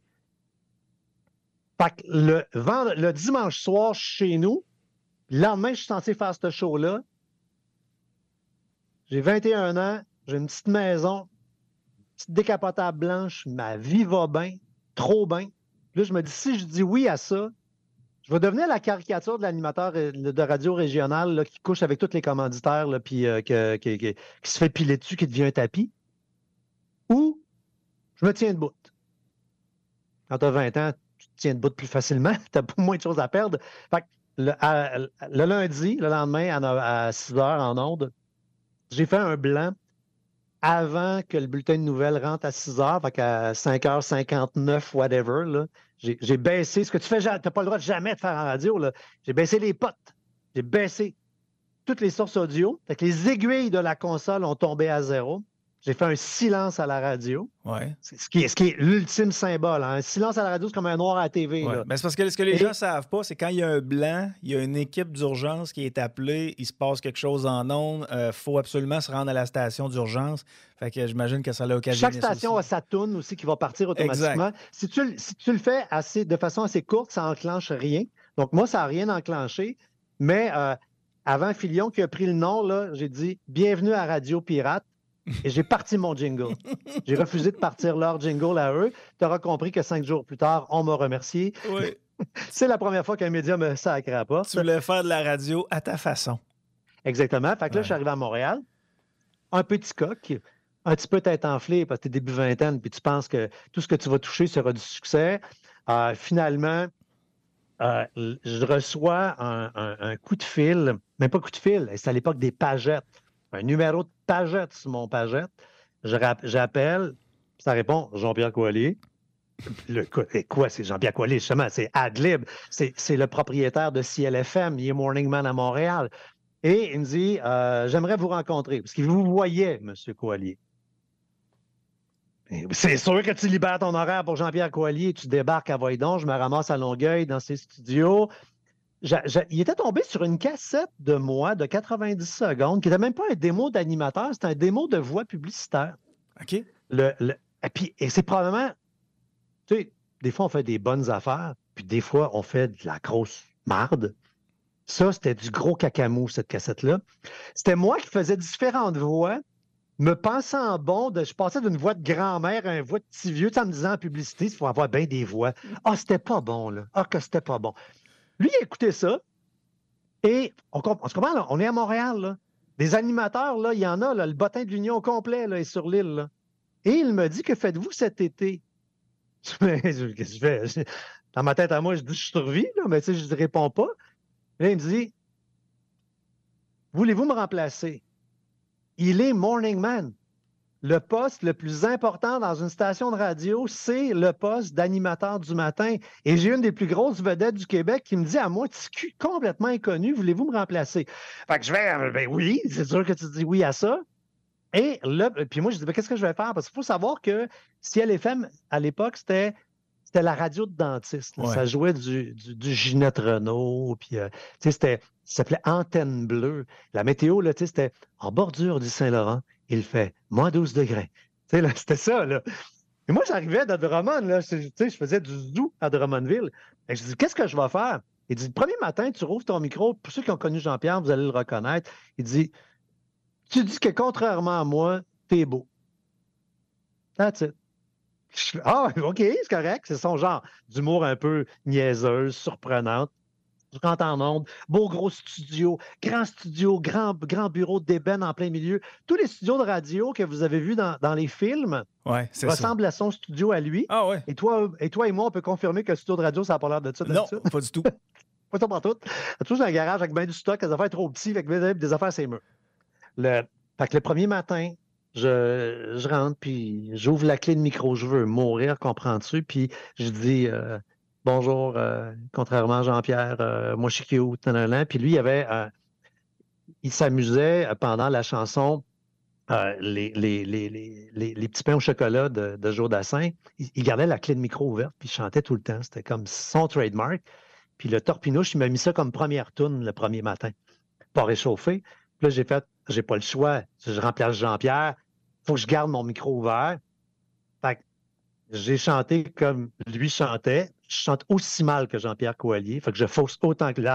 Speaker 7: Fait que le dimanche soir, chez nous, le lendemain, je suis censé faire ce show-là. J'ai 21 ans, j'ai une petite maison, une petite décapotable blanche, ma vie va bien, trop bien. Là, je me dis, si je dis oui à ça, je vais devenir la caricature de l'animateur de radio régionale là, qui couche avec tous les commanditaires puis qui se fait piler dessus, qui devient un tapis. Ou je me tiens debout. Quand tu as 20 ans, tu te tiens debout plus facilement. Tu as moins de choses à perdre. Fait que le lundi, le lendemain, à 6 heures en ondes, j'ai fait un blanc avant que le bulletin de nouvelles rentre à 6 heures, fait qu'à 5h59, whatever, là, j'ai baissé. Ce que tu fais, tu n'as pas le droit de jamais de faire en radio. Là. J'ai baissé les potes. J'ai baissé toutes les sources audio. Fait que les aiguilles de la console ont tombé à 0. J'ai fait un silence à la radio.
Speaker 6: Ouais.
Speaker 7: Ce qui est l'ultime symbole. Hein. Un silence à la radio, c'est comme un noir à la TV.
Speaker 6: Ouais.
Speaker 7: Là.
Speaker 6: Ben, c'est parce que ce que les gens ne savent pas, c'est quand il y a un blanc, il y a une équipe d'urgence qui est appelée, il se passe quelque chose en ondes, faut absolument se rendre à la station d'urgence. Fait que j'imagine que ça l'a occasionné.
Speaker 7: Chaque station a sa toune aussi qui va partir automatiquement.
Speaker 6: Exact.
Speaker 7: Si tu le fais de façon assez courte, ça n'enclenche rien. Donc, moi, ça n'a rien enclenché. Mais avant Filion qui a pris le nom, là, j'ai dit « Bienvenue à Radio Pirate ». Et j'ai parti mon jingle. J'ai refusé de partir leur jingle à eux. Tu auras compris que 5 jours plus tard, on m'a remercié.
Speaker 6: Oui.
Speaker 7: C'est la première fois qu'un média me sacre à la porte.
Speaker 6: Tu voulais faire de la radio à ta façon.
Speaker 7: Exactement. Fait que là, je suis arrivé à Montréal. Un petit coq, un petit peu tête enflée parce que tu es début vingtaine puis tu penses que tout ce que tu vas toucher sera du succès. Finalement, je reçois un coup de fil, même pas coup de fil, c'est à l'époque des pagettes. Un numéro de pagette sur mon pagette. J'appelle, ça répond Jean-Pierre Coallier. Quoi, c'est Jean-Pierre Coallier, justement, c'est Adlib. C'est le propriétaire de CLFM, il est Morning Man à Montréal. Et il me dit j'aimerais vous rencontrer, parce qu'il vous voyait, M. Coallier. C'est sûr que tu libères ton horaire pour Jean-Pierre Coallier, tu débarques à Voidon, je me ramasse à Longueuil dans ses studios. Il était tombé sur une cassette de moi de 90 secondes, qui n'était même pas un démo d'animateur, c'était un démo de voix publicitaire.
Speaker 6: OK.
Speaker 7: Et c'est probablement, tu sais, des fois on fait des bonnes affaires, puis des fois on fait de la grosse marde. Ça, c'était du gros cacamou, cette cassette-là. C'était moi qui faisais différentes voix, me pensant bon, je passais d'une voix de grand-mère à une voix de petit vieux, en me disant en publicité, il faut avoir bien des voix. Ah, c'était pas bon, là. Ah, que c'était pas bon. Lui, il a écouté ça, et on se comprend, là, on est à Montréal, là. Des animateurs, là, il y en a, là, le bottin de l'Union complet là, est sur l'île. Là. Et il me dit, que faites-vous cet été? Qu'est-ce que je fais? Dans ma tête à moi, je dis, je survis, là, mais tu sais, je ne réponds pas. Et là, il me dit, voulez-vous me remplacer? Il est Morning Man. Le poste le plus important dans une station de radio, c'est le poste d'animateur du matin. Et j'ai une des plus grosses vedettes du Québec qui me dit à moi, TQ, complètement inconnu, voulez-vous me remplacer? Fait que je vais, ben oui, c'est sûr que tu dis oui à ça. Et là, puis moi, je dis, ben, qu'est-ce que je vais faire? Parce qu'il faut savoir que CLFM, à l'époque, c'était la radio de dentiste. Ouais. Ça jouait du Ginette Renault, puis ça s'appelait Antenne Bleue. La météo, là, c'était en bordure du Saint-Laurent. Il fait moins 12 degrés. Là, c'était ça. Là. Et moi, j'arrivais de Drummond. Là, je faisais du zoo à Drummondville. Et je dis, qu'est-ce que je vais faire? Il dit, le premier matin, tu rouvres ton micro. Pour ceux qui ont connu Jean-Pierre, vous allez le reconnaître. Il dit, tu dis que contrairement à moi, t'es beau. That's it. Ah, OK, c'est correct. C'est son genre d'humour un peu niaiseuse, surprenante. Je rentre en ondes, beau gros studio, grand bureau d'ébène en plein milieu. Tous les studios de radio que vous avez vus dans les films ressemblent à son studio à lui.
Speaker 6: Ah ouais.
Speaker 7: Et toi et moi, on peut confirmer que le studio de radio, ça n'a pas l'air de ça.
Speaker 6: Non, pas du tout.
Speaker 7: Pas ça partout. Toujours un garage avec bien du stock, les affaires trop petits, avec des affaires c'est mûr. Fait que le premier matin, je rentre, puis j'ouvre la clé de micro. Je veux mourir, comprends-tu? Puis je dis... bonjour, contrairement à Jean-Pierre, moi je suis cute, puis lui, il s'amusait pendant la chanson les petits pains au chocolat de Joe Dassin. Il gardait la clé de micro ouverte, puis il chantait tout le temps. C'était comme son trademark. Puis le Torpinouche, il m'a mis ça comme première toune le premier matin, pas réchauffé. Puis là, j'ai pas le choix. Je remplace Jean-Pierre, il faut que je garde mon micro ouvert. Fait que j'ai chanté comme lui chantait. Je chante aussi mal que Jean-Pierre Coallier. Fait que je fausse autant que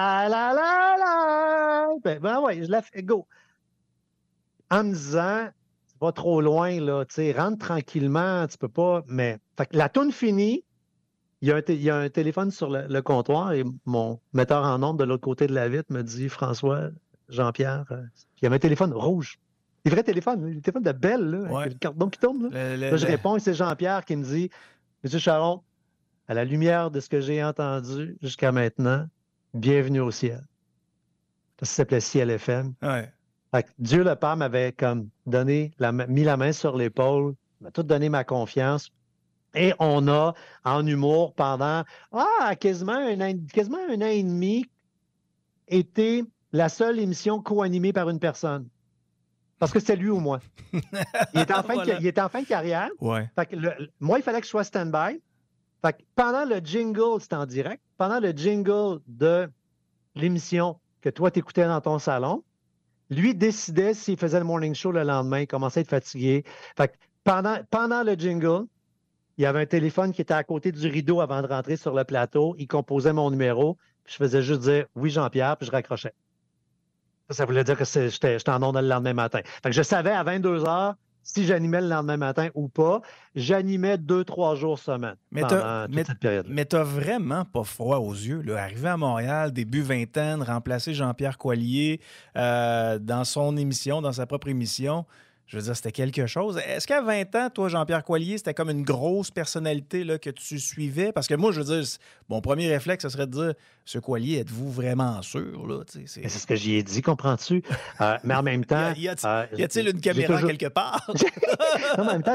Speaker 7: la. Ben ouais, je la fais go. En me disant, c'est pas trop loin, là, tu sais, rentre tranquillement, tu peux pas. Mais fait que la toune finie, il y a un téléphone sur le comptoir et mon metteur en ondes de l'autre côté de la vitre me dit, François, Jean-Pierre, il y avait un téléphone rouge. Les vrais téléphones, les téléphones de Bell, là, avec le cordon qui tombe. Là, je réponds et c'est Jean-Pierre qui me dit, Monsieur Charon, à la lumière de ce que j'ai entendu jusqu'à maintenant, bienvenue au ciel. Ça s'appelait Ciel FM.
Speaker 6: Ouais.
Speaker 7: Fait que Dieu le Père m'avait comme mis la main sur l'épaule, m'a tout donné ma confiance. Et on a, en humour, pendant quasiment un an et demi, été la seule émission co-animée par une personne. Parce que c'était lui ou moi. Il était en fin,
Speaker 6: Voilà.
Speaker 7: il était en fin de carrière.
Speaker 6: Ouais.
Speaker 7: Fait que moi, il fallait que je sois stand-by. Fait que pendant le jingle, c'était en direct, pendant le jingle de l'émission que toi, t'écoutais dans ton salon, lui décidait s'il faisait le morning show le lendemain, il commençait à être fatigué. Fait que pendant le jingle, il y avait un téléphone qui était à côté du rideau avant de rentrer sur le plateau. Il composait mon numéro, puis je faisais juste dire « Oui, Jean-Pierre », puis je raccrochais. Ça voulait dire que j'étais en onde le lendemain matin. Fait que je savais à 22 h si j'animais le lendemain matin ou pas. J'animais 2-3 jours semaine pendant toute cette période.
Speaker 6: Mais t'as vraiment pas froid aux yeux. Là. Arrivé à Montréal, début vingtaine, remplacer Jean-Pierre Coallier dans son émission, dans sa propre émission. Je veux dire, c'était quelque chose. Est-ce qu'à 20 ans, toi, Jean-Pierre Coallier, c'était comme une grosse personnalité là, que tu suivais? Parce que moi, je veux dire, mon premier réflexe, ce serait de dire, M. Coallier, êtes-vous vraiment sûr? Là? C'est
Speaker 7: ce que j'y ai dit, comprends-tu? Mais en même temps...
Speaker 6: y a-t-il une caméra quelque part?
Speaker 7: Non, mais en même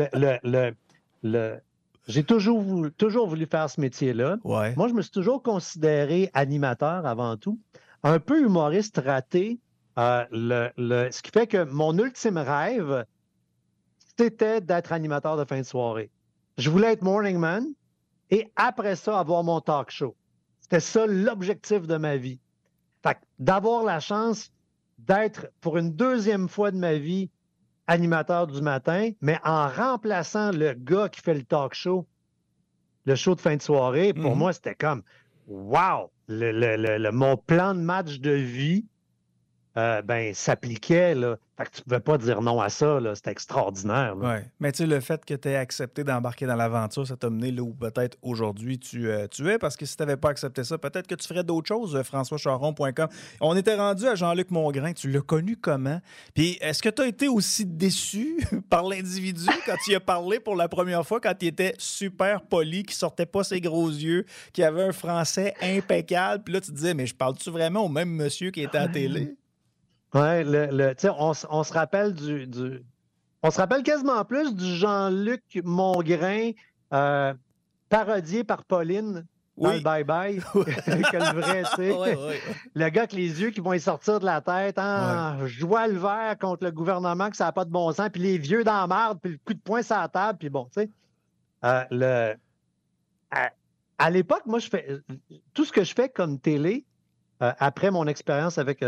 Speaker 7: temps, j'ai toujours voulu faire ce métier-là.
Speaker 6: Ouais.
Speaker 7: Moi, je me suis toujours considéré animateur avant tout. Un peu humoriste raté. Ce qui fait que mon ultime rêve, c'était d'être animateur de fin de soirée. Je voulais être morning man et après ça, avoir mon talk show. C'était ça l'objectif de ma vie. Fait que d'avoir la chance d'être, pour une deuxième fois de ma vie, animateur du matin, mais en remplaçant le gars qui fait le talk show, le show de fin de soirée, pour moi, c'était comme « wow! » Mon plan de match de vie s'appliquait, là. Fait que tu pouvais pas dire non à ça, là. C'était extraordinaire.
Speaker 6: Oui, mais tu sais, le fait que tu aies accepté d'embarquer dans l'aventure, ça t'a mené là où peut-être aujourd'hui tu es, parce que si tu n'avais pas accepté ça, peut-être que tu ferais d'autres choses, françoischaron.com. On était rendu à Jean-Luc Mongrain, tu l'as connu comment? Puis est-ce que tu as été aussi déçu par l'individu quand tu y as parlé pour la première fois, quand il était super poli, qui sortait pas ses gros yeux, qui avait un français impeccable, puis là tu te disais, mais je parle-tu vraiment au même monsieur qui était à la télé?
Speaker 7: Oui, on se rappelle on se rappelle quasiment plus du Jean-Luc Mongrain parodié par Pauline dans le bye-bye que le vrai, tu sais.
Speaker 6: Ouais.
Speaker 7: Le gars avec les yeux qui vont y sortir de la tête, joie le vert contre le gouvernement que ça n'a pas de bon sens, puis les vieux dans la marde, puis le coup de poing sur la table, puis bon, tu sais. À l'époque, moi, je fais tout ce que je fais comme télé, après mon expérience avec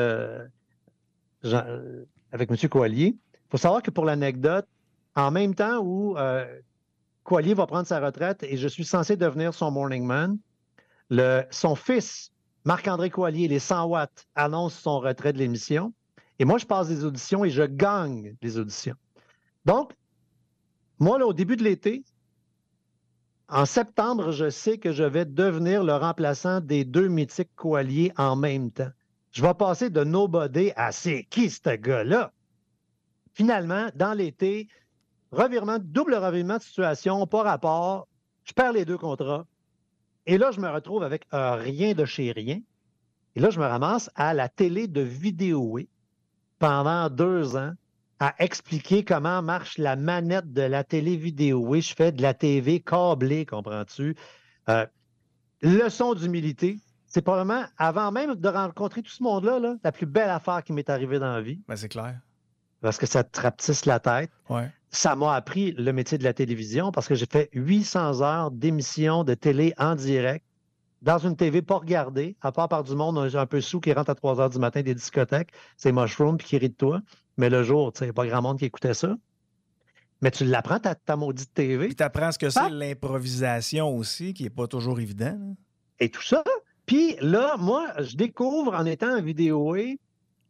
Speaker 7: M. Coallier. Il faut savoir que pour l'anecdote, en même temps où Coallier va prendre sa retraite et je suis censé devenir son morning man, son fils, Marc-André Coallier, les 100 watts, annonce son retrait de l'émission. Et moi, je passe des auditions et je gagne les auditions. Donc, moi, là, au début de l'été, en septembre, je sais que je vais devenir le remplaçant des deux mythiques Coallier en même temps. Je vais passer de nobody à c'est qui ce gars-là? Finalement, dans l'été, double revirement de situation, pas rapport, je perds les deux contrats. Et là, je me retrouve avec rien de chez rien. Et là, je me ramasse à la télé de Vidéoway pendant 2 ans à expliquer comment marche la manette de la télé Vidéoway. Je fais de la TV câblée, comprends-tu? Leçon d'humilité. C'est probablement, avant même de rencontrer tout ce monde-là, là, la plus belle affaire qui m'est arrivée dans la vie.
Speaker 6: Ben, c'est clair.
Speaker 7: Parce que ça te rapetisse la tête.
Speaker 6: Ouais.
Speaker 7: Ça m'a appris le métier de la télévision parce que j'ai fait 800 heures d'émissions de télé en direct dans une TV pas regardée, à part par du monde un peu sous qui rentre à 3 h du matin des discothèques. C'est Mushroom puis qui rit de toi. Mais le jour, tu sais, il n'y a pas grand monde qui écoutait ça. Mais tu l'apprends, ta maudite TV.
Speaker 6: Puis tu apprends ce que c'est l'improvisation aussi, qui n'est pas toujours évident. Là.
Speaker 7: Et tout ça. Puis là, moi, je découvre en étant en Vidéoway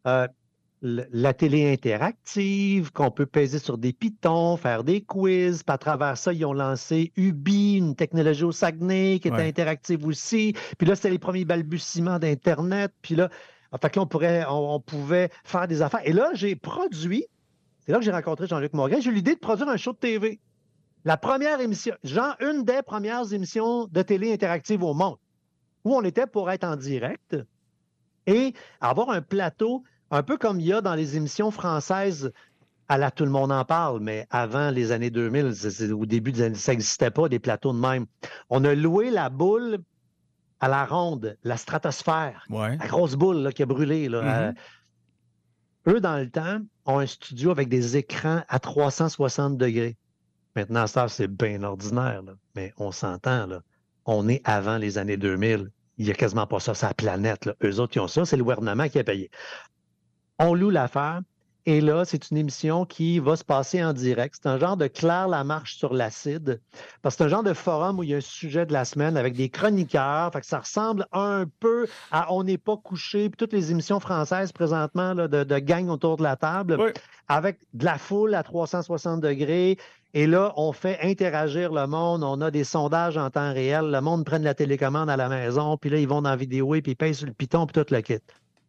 Speaker 7: la télé interactive, qu'on peut peser sur des pitons, faire des quiz. Puis à travers ça, ils ont lancé Ubi, une technologie au Saguenay qui était interactive aussi. Puis là, c'était les premiers balbutiements d'Internet. Puis là, fait que là, on pouvait faire des affaires. Et là, j'ai produit, c'est là que j'ai rencontré Jean-Luc Mongrain, j'ai eu l'idée de produire un show de TV. La première émission, une des premières émissions de télé interactive au monde, où on était pour être en direct et avoir un plateau, un peu comme il y a dans les émissions françaises à la Tout le monde en parle, mais avant les années 2000, au début des années, ça n'existait pas, des plateaux de même. On a loué la boule à la ronde, la stratosphère, la grosse boule là, qui a brûlé. Là, eux, dans le temps, ont un studio avec des écrans à 360 degrés. Maintenant, ça, c'est bien ordinaire, là. Mais on s'entend, là. On est avant les années 2000. Il n'y a quasiment pas ça sur la planète, là. Eux autres qui ont ça, c'est le gouvernement qui a payé. On loue l'affaire. Et là, c'est une émission qui va se passer en direct. C'est un genre de Claire Lamarche sur l'acide. Parce que c'est un genre de forum où il y a un sujet de la semaine avec des chroniqueurs. Fait que ça ressemble un peu à On n'est pas couché, puis toutes les émissions françaises présentement là, de gang autour de la table,
Speaker 6: Oui.
Speaker 7: avec de la foule à 360 degrés. Et là, on fait interagir le monde. On a des sondages en temps réel. Le monde prend la télécommande à la maison, puis là, ils vont dans la vidéo, puis ils payent sur le piton, puis tout le kit.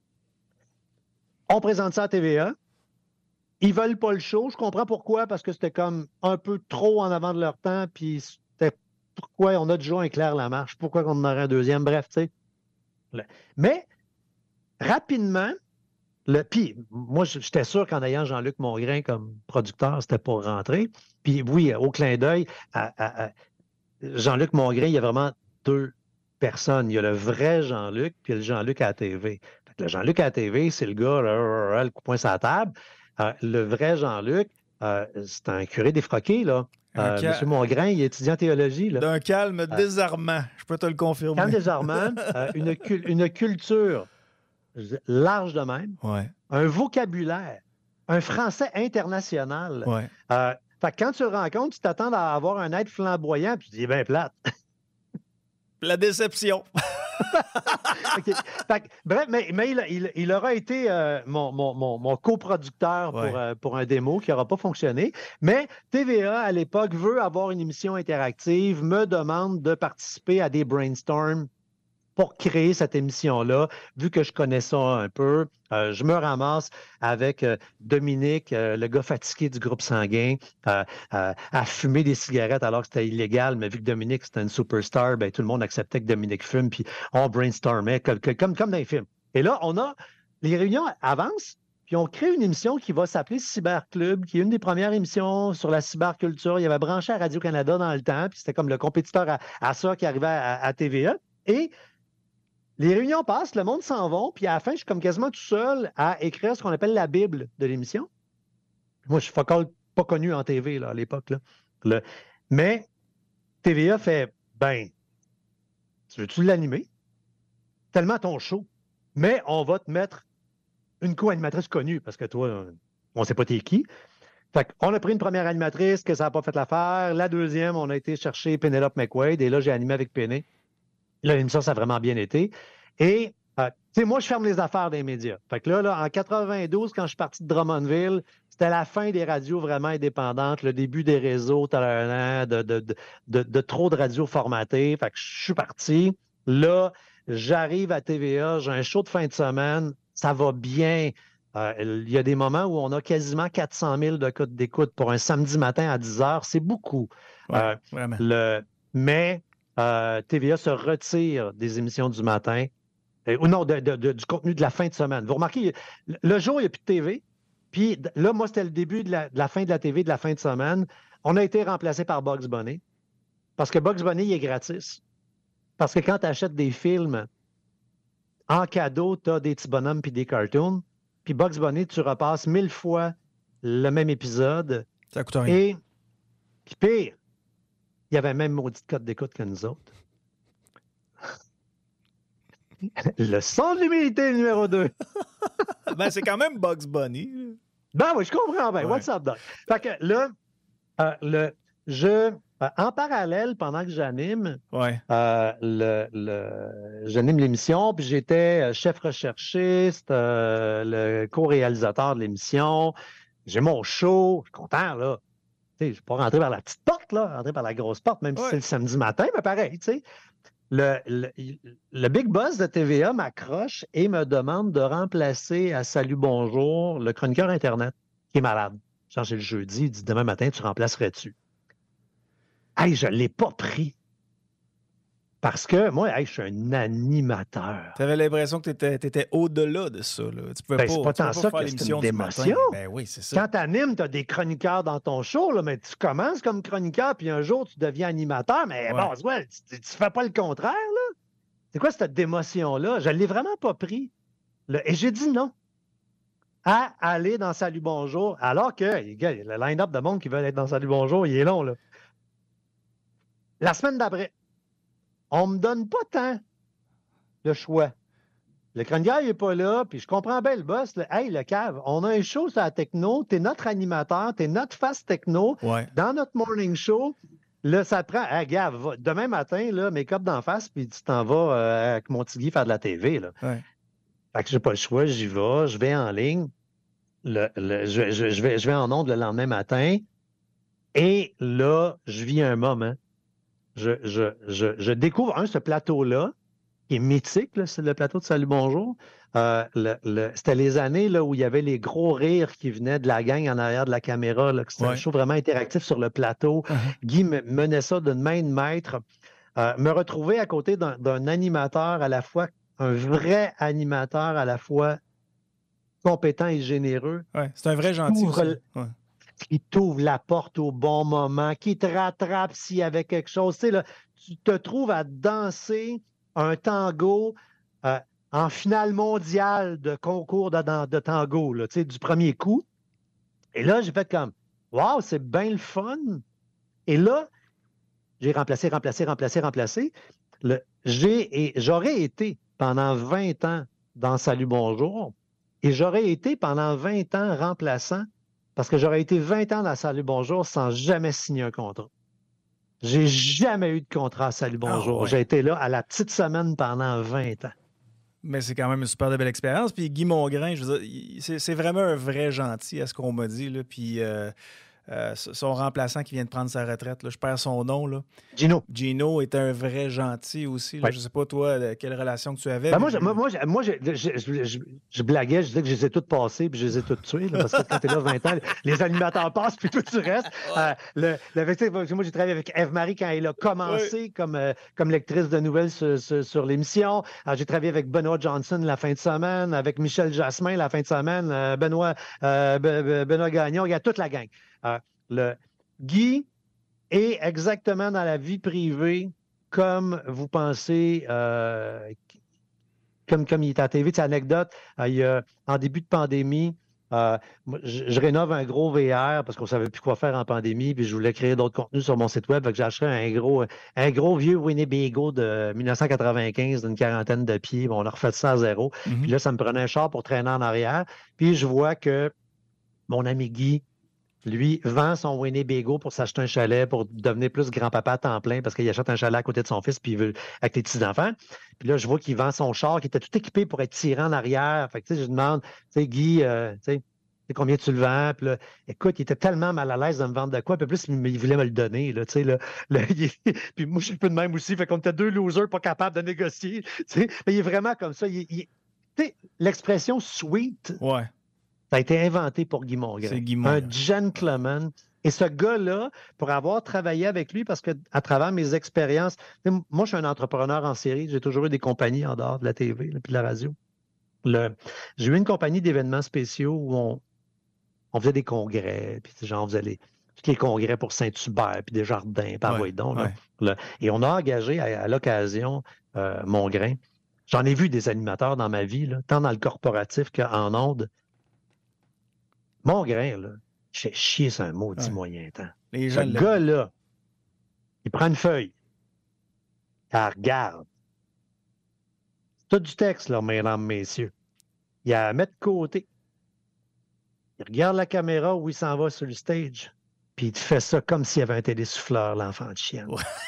Speaker 7: On présente ça à TVA. Ils veulent pas le show. Je comprends pourquoi, parce que c'était comme un peu trop en avant de leur temps, puis c'était pourquoi on a déjà un Claire Lamarche, pourquoi on en aurait un deuxième, bref, tu sais. Mais, rapidement, puis moi, j'étais sûr qu'en ayant Jean-Luc Mongrain comme producteur, c'était pour rentrer. Puis oui, au clin d'œil, Jean-Luc Mongrain, il y a vraiment deux personnes. Il y a le vrai Jean-Luc, puis le Jean-Luc à la TV. Fait que le Jean-Luc à la TV, c'est le gars, le coup de poing sur la table. Le vrai Jean-Luc, c'est un curé défroqué, là. Monsieur Mongrain, il est étudiant en théologie. Là.
Speaker 6: D'un calme désarmant, je peux te le confirmer.
Speaker 7: Calme désarmant, une culture large de même, un vocabulaire, un français international. Fait que quand tu le rencontres, tu t'attends à avoir un être flamboyant, puis tu dis, bien plate.
Speaker 6: La déception.
Speaker 7: Okay. Bref, mais il aura été mon coproducteur pour un démo qui n'aura pas fonctionné. Mais TVA, à l'époque, veut avoir une émission interactive, me demande de participer à des brainstorms pour créer cette émission-là. Vu que je connais ça un peu, je me ramasse avec Dominique, le gars fatigué du groupe sanguin, à fumer des cigarettes alors que c'était illégal, mais vu que Dominique, c'était une superstar, ben, tout le monde acceptait que Dominique fume, puis on brainstormait comme dans les films. Et là, les réunions avancent, puis on crée une émission qui va s'appeler Cyberclub, qui est une des premières émissions sur la cyberculture. Il y avait branché à Radio-Canada dans le temps, puis c'était comme le compétiteur à ça qui arrivait à TVA. Et les réunions passent, le monde s'en va, puis à la fin, je suis comme quasiment tout seul à écrire ce qu'on appelle la Bible de l'émission. Moi, je suis pas connu en TV là, à l'époque. Là. Mais TVA fait, tu veux-tu l'animer? Tellement ton show. Mais on va te mettre une co-animatrice connue, parce que toi, on ne sait pas t'es qui. Fait qu'on a pris une première animatrice, que ça n'a pas fait l'affaire. La deuxième, on a été chercher Penelope McQuaid, et là, j'ai animé avec Penny. Là, l'émission, ça a vraiment bien été. Et, tu sais, moi, je ferme les affaires des médias. Fait que là, en 92, quand je suis parti de Drummondville, c'était la fin des radios vraiment indépendantes, le début des réseaux, de trop de radios formatées. Fait que je suis parti. Là, j'arrive à TVA, j'ai un show de fin de semaine, ça va bien. Il y a des moments où on a quasiment 400 000 de codes d'écoute pour un samedi matin à 10 heures. C'est beaucoup.
Speaker 6: Vraiment.
Speaker 7: Mais TVA se retire des émissions du matin, ou non, du contenu de la fin de semaine. Vous remarquez, le jour, il n'y a plus de TV. Puis là, moi, c'était le début de la fin de la TV de la fin de semaine. On a été remplacé par Bugs Bunny. Parce que Bugs Bunny, il est gratis. Parce que quand tu achètes des films, en cadeau, tu as des petits bonhommes puis des cartoons. Puis Bugs Bunny, tu repasses 1000 fois le même épisode.
Speaker 6: Ça coûte rien.
Speaker 7: Et puis pire, il y avait même maudit code d'écoute que nous autres. Le son de l'humilité numéro 2.
Speaker 6: C'est quand même Bugs Bunny.
Speaker 7: Oui, je comprends bien. What's up, Doc? Fait que là, en parallèle, pendant que j'anime, j'anime l'émission, puis j'étais chef recherchiste, le co-réalisateur de l'émission. J'ai mon show, je suis content, là. Je ne vais pas rentrer par la petite porte, là, rentrer par la grosse porte, même si c'est le samedi matin, mais pareil, tu sais. Le big boss de TVA m'accroche et me demande de remplacer à Salut Bonjour le chroniqueur Internet qui est malade. Genre, c'est le jeudi, il dit demain matin, tu remplacerais-tu? Hey, je ne l'ai pas pris. Parce que moi, je suis un animateur.
Speaker 6: Tu avais l'impression que tu étais au-delà de ça. Là. Tu pouvais
Speaker 7: c'est pas tant ça que c'est une démotion.
Speaker 6: Oui, c'est ça.
Speaker 7: Quand tu animes, tu as des chroniqueurs dans ton show, là, mais tu commences comme chroniqueur, puis un jour, tu deviens animateur, mais tu fais pas le contraire. Là. C'est quoi cette démotion-là? Je ne l'ai vraiment pas pris. Et j'ai dit non. à aller dans Salut Bonjour, alors que le line-up de monde qui veut être dans Salut Bonjour, il est long, là. La semaine d'après, on me donne pas tant de choix. Le chroniqueur n'est pas là, puis je comprends bien le boss. Là. Hey, le cave, on a un show sur la techno, t'es notre animateur, t'es notre face techno, dans notre morning show. Là, ça te prend. Hey, gars, demain matin, là, make-up d'en face, puis tu t'en vas avec mon petit Guy faire de la TV. Là.
Speaker 6: Ouais.
Speaker 7: Fait que j'ai pas le choix, j'y vais, je vais en ligne. Je vais en ondes le lendemain matin. Et là, je vis un moment. Je découvre, ce plateau-là, qui est mythique, là, c'est le plateau de Salut Bonjour. C'était les années là, où il y avait les gros rires qui venaient de la gang en arrière de la caméra. Là, c'était un show vraiment interactif sur le plateau. Guy menait ça d'une main de maître. Me retrouver à côté d'un animateur à la fois, un vrai animateur à la fois compétent et généreux.
Speaker 6: Ouais, c'est un vrai gentil.
Speaker 7: Qui t'ouvre la porte au bon moment, qui te rattrape s'il y avait quelque chose. Tu sais, là, tu te trouves à danser un tango en finale mondiale de concours de tango, là, tu sais, du premier coup. Et là, j'ai fait comme, wow, c'est bien le fun. Et là, j'ai remplacé. J'aurais été pendant 20 ans dans Salut Bonjour et j'aurais été pendant 20 ans remplaçant parce que j'aurais été 20 ans dans Salut Bonjour sans jamais signer un contrat. J'ai jamais eu de contrat à Salut Bonjour. J'ai été là à la petite semaine pendant 20 ans.
Speaker 6: Mais c'est quand même une super belle expérience. Puis Guy Mongrain, je veux dire, c'est vraiment un vrai gentil à ce qu'on m'a dit. Là. Puis son remplaçant qui vient de prendre sa retraite, là, je perds son nom. Là. Gino était un vrai gentil aussi. Là. Ouais. Je ne sais pas, toi, quelle relation que tu avais.
Speaker 7: Ben je blaguais, je disais que je les ai toutes passées puis je les ai toutes tuées. Là, parce que quand tu es là 20 ans, les animateurs passent puis tout tu restes. Moi, j'ai travaillé avec Ève-Marie quand elle a commencé comme lectrice de nouvelles sur l'émission. J'ai travaillé avec Benoît Johnson la fin de semaine, avec Michel Jasmin la fin de semaine, Benoît Gagnon, il y a toute la gang. Le Guy est exactement dans la vie privée comme vous pensez, comme il est à la TV. C'est anecdote, en début de pandémie, je rénove un gros VR parce qu'on ne savait plus quoi faire en pandémie, puis je voulais créer d'autres contenus sur mon site web. Fait que j'ai acheté un gros vieux Winnebago de 1995 d'une quarantaine de pieds. Bon, on a refait ça à zéro. Puis là, ça me prenait un char pour traîner en arrière. Puis je vois que mon ami Guy, lui, vend son Winnebago pour s'acheter un chalet, pour devenir plus grand-papa à temps plein parce qu'il achète un chalet à côté de son fils puis il veut avec les petits-enfants. Puis là, je vois qu'il vend son char qui était tout équipé pour être tiré en arrière. Fait que, tu sais, je demande, tu sais, Guy, tu sais, combien tu le vends? Puis là, écoute, il était tellement mal à l'aise de me vendre de quoi. Puis plus, il voulait me le donner, là, tu sais, là. Puis moi, je suis un peu de même aussi. Fait qu'on était deux losers pas capables de négocier, tu sais. Mais il est vraiment comme ça. Tu sais, l'expression « sweet », ça a été inventé pour Guy Mongrain. C'est Guy Mongrain. Un gentleman. Et ce gars-là, pour avoir travaillé avec lui, parce qu'à travers mes expériences, moi, je suis un entrepreneur en série. J'ai toujours eu des compagnies en dehors de la TV et de la radio. J'ai eu une compagnie d'événements spéciaux où on faisait des congrès, puis genre, on faisait tous les congrès pour Saint-Hubert, puis des jardins, puis et on a engagé à l'occasion Mongrain. J'en ai vu des animateurs dans ma vie, là, tant dans le corporatif qu'en ondes. Mongrain, là, je fais chier sur un maudit moyen temps. Ce gars-là, il prend une feuille, il la regarde. C'est tout du texte, là, mesdames, messieurs. Il a à mettre de côté. Il regarde la caméra où il s'en va sur le stage, puis il te fait ça comme s'il y avait un télésouffleur, l'enfant de chienne.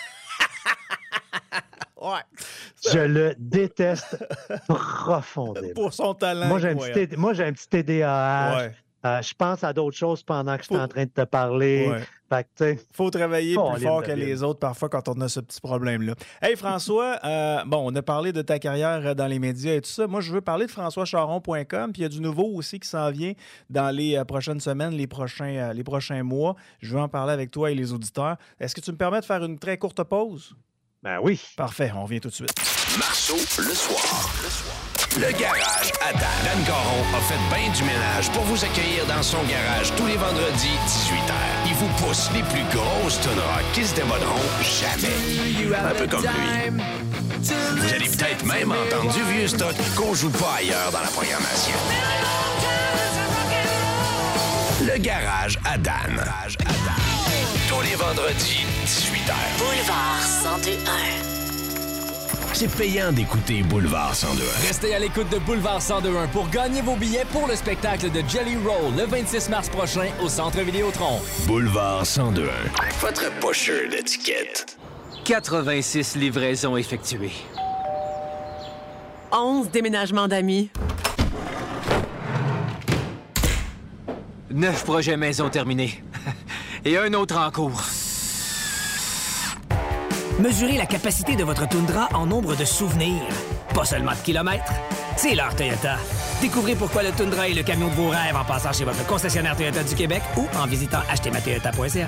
Speaker 7: Je le déteste profondément.
Speaker 6: Pour son talent.
Speaker 7: Moi, j'ai un petit TDAH. Je pense à d'autres choses pendant que je suis en train de te parler. Il
Speaker 6: faut travailler plus fort que les autres parfois quand on a ce petit problème-là. Hey François, on a parlé de ta carrière dans les médias et tout ça. Moi, je veux parler de françoischaron.com. Puis il y a du nouveau aussi qui s'en vient dans les prochaines semaines, les prochains mois. Je veux en parler avec toi et les auditeurs. Est-ce que tu me permets de faire une très courte pause?
Speaker 7: Ben oui.
Speaker 6: Parfait, on revient tout de suite.
Speaker 3: Marceau, le soir. Le garage à Dan. Dan Caron a fait bien du ménage pour vous accueillir dans son garage tous les vendredis 18h. Il vous pousse les plus grosses tonnes rock qui se démoderont jamais. Un peu comme lui. Vous allez peut-être même entendre du vieux stock qu'on joue pas ailleurs dans la programmation. Le Garage à Dan. Tous les vendredis, 18h.
Speaker 2: Boulevard 102.1.
Speaker 3: C'est payant d'écouter Boulevard 102.1.
Speaker 8: Restez à l'écoute de Boulevard 102.1 pour gagner vos billets pour le spectacle de Jelly Roll le 26 mars prochain au Centre Vidéotron.
Speaker 3: Boulevard 102.1. Votre pocheur d'étiquette.
Speaker 9: 86 livraisons effectuées. 11 déménagements d'amis. 9 projets maison terminés. Et un autre en cours.
Speaker 10: Mesurez la capacité de votre Tundra en nombre de souvenirs, pas seulement de kilomètres. C'est l'heure Toyota. Découvrez pourquoi le Tundra est le camion de vos rêves en passant chez votre concessionnaire Toyota du Québec ou en visitant achetermatoyota.ca.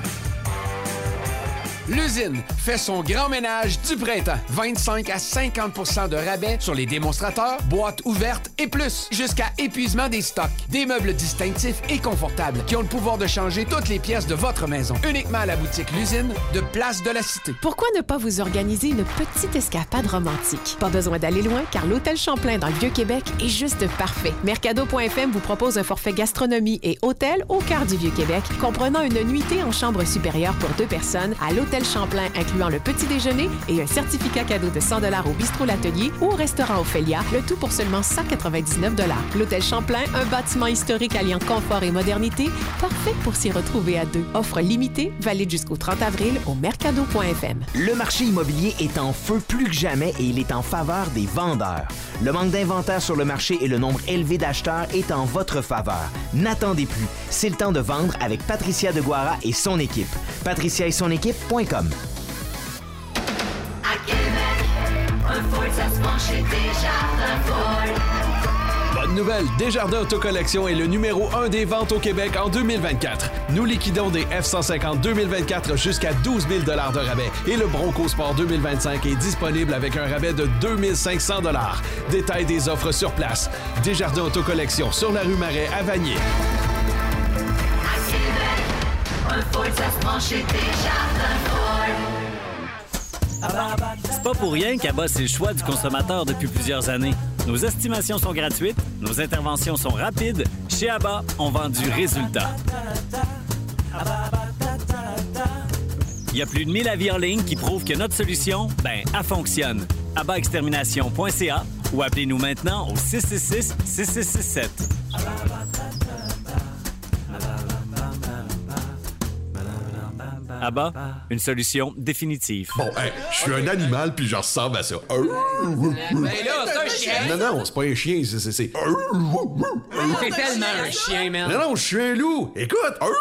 Speaker 11: L'usine fait son grand ménage du printemps. 25 à 50 de rabais sur les démonstrateurs, boîtes ouvertes et plus. Jusqu'à épuisement des stocks. Des meubles distinctifs et confortables qui ont le pouvoir de changer toutes les pièces de votre maison. Uniquement à la boutique L'usine de Place de la Cité.
Speaker 12: Pourquoi ne pas vous organiser une petite escapade romantique? Pas besoin d'aller loin car l'Hôtel Champlain dans le Vieux-Québec est juste parfait. Mercado.fm vous propose un forfait gastronomie et hôtel au cœur du Vieux-Québec, comprenant une nuitée en chambre supérieure pour 2 personnes à l'Hôtel Champlain incluant le petit déjeuner et un certificat cadeau de 100 $ au bistrot L'Atelier ou au restaurant Ophélia, le tout pour seulement 199 $. L'Hôtel Champlain, un bâtiment historique alliant confort et modernité, parfait pour s'y retrouver à 2. Offre limitée, valide jusqu'au 30 avril au mercado.fm.
Speaker 13: Le marché immobilier est en feu plus que jamais et il est en faveur des vendeurs. Le manque d'inventaire sur le marché et le nombre élevé d'acheteurs est en votre faveur. N'attendez plus. C'est le temps de vendre avec Patricia Deguara et son équipe. Patricia et son équipe.com.
Speaker 2: À Québec, un Ford, ça se penche chez Desjardins Ford.
Speaker 14: Bonne nouvelle, Desjardins Autocollection est le numéro 1 des ventes au Québec en 2024. Nous liquidons des F-150 2024 jusqu'à 12 000 $ de rabais et le Bronco Sport 2025 est disponible avec un rabais de 2 500 $. Détail des offres sur place. Desjardins Autocollection sur la rue Marais à Vanier.
Speaker 2: À Québec, un Ford, ça se penche chez Desjardins Ford.
Speaker 15: C'est pas pour rien qu'Abba, c'est le choix du consommateur depuis plusieurs années. Nos estimations sont gratuites, nos interventions sont rapides. Chez Abba, on vend du résultat. Il y a plus de 1000 avis en ligne qui prouvent que notre solution, elle fonctionne. AbbaExtermination.ca ou appelez-nous maintenant au 666-6667. Abba, une solution définitive.
Speaker 16: Bon, je suis un animal puis je ressemble à ça.
Speaker 9: Mais là, c'est un chien!
Speaker 16: Non, c'est pas un chien, c'est...
Speaker 9: T'es tellement un chien, man!
Speaker 16: Non, je suis un loup! Écoute!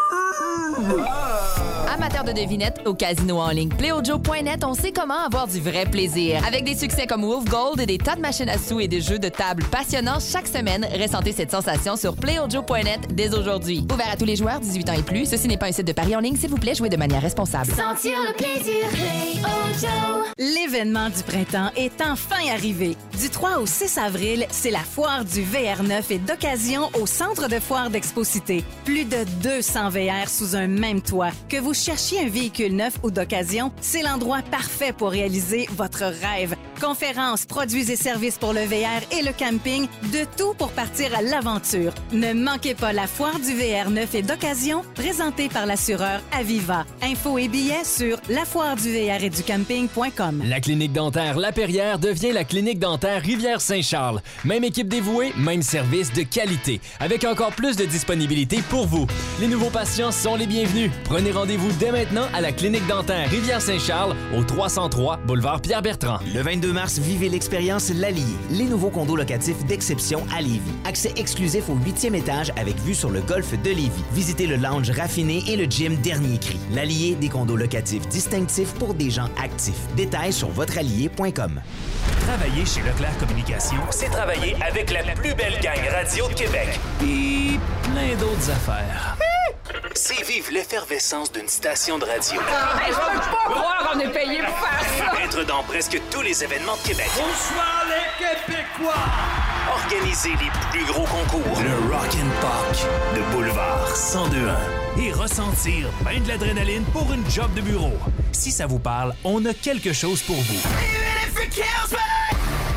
Speaker 17: Amateurs de devinettes, au casino en ligne PlayOjo.net, on sait comment avoir du vrai plaisir. Avec des succès comme Wolf Gold et des tas de machines à sous et des jeux de table passionnants chaque semaine, ressentez cette sensation sur PlayOjo.net dès aujourd'hui. Ouvert à tous les joueurs 18 ans et plus, ceci n'est pas un site de paris en ligne, s'il vous plaît, jouez de manière responsable.
Speaker 2: Sentir le plaisir, PlayOjo.
Speaker 18: L'événement du printemps est enfin arrivé. Du 3 au 6 avril, c'est la foire du VR9 et d'occasion au Centre de foire d'Exposité. Plus de 200 VR sous un même toit. Que vous cherchiez un véhicule neuf ou d'occasion, c'est l'endroit parfait pour réaliser votre rêve. Conférences, produits et services pour le VR et le camping, de tout pour partir à l'aventure. Ne manquez pas la foire du VR neuf et d'occasion, présentée par l'assureur Aviva. Infos et billets sur lafoireduvr-et-du-camping.com.
Speaker 8: La clinique dentaire La Perrière devient la clinique dentaire Rivière-Saint-Charles. Même équipe dévouée, même service de qualité, avec encore plus de disponibilité pour vous. Les nouveaux patients sont les bienvenus. Prenez rendez-vous dès maintenant à la clinique dentaire Rivière-Saint-Charles au 303 boulevard Pierre-Bertrand.
Speaker 13: Le 22 mars, vivez l'expérience L'Allier, les nouveaux condos locatifs d'exception à Lévis. Accès exclusif au 8e étage avec vue sur le golfe de Lévis. Visitez le lounge raffiné et le gym Dernier Cri. L'Allier, des condos locatifs distinctifs pour des gens actifs. Détails sur votreallier.com.
Speaker 19: Travailler chez Leclerc Communications, c'est travailler avec la plus belle gang radio de Québec. Et plein d'autres affaires. C'est vivre l'effervescence d'une station de radio.
Speaker 20: Je peux pas croire qu'on est payé pour faire ça.
Speaker 19: Être dans presque tous les événements de Québec.
Speaker 20: Bonsoir les Québécois.
Speaker 19: Organiser les plus gros concours. Le Rock and Park de Boulevard 102.1. Et ressentir ben de l'adrénaline pour une job de bureau. Si ça vous parle, on a quelque chose pour vous.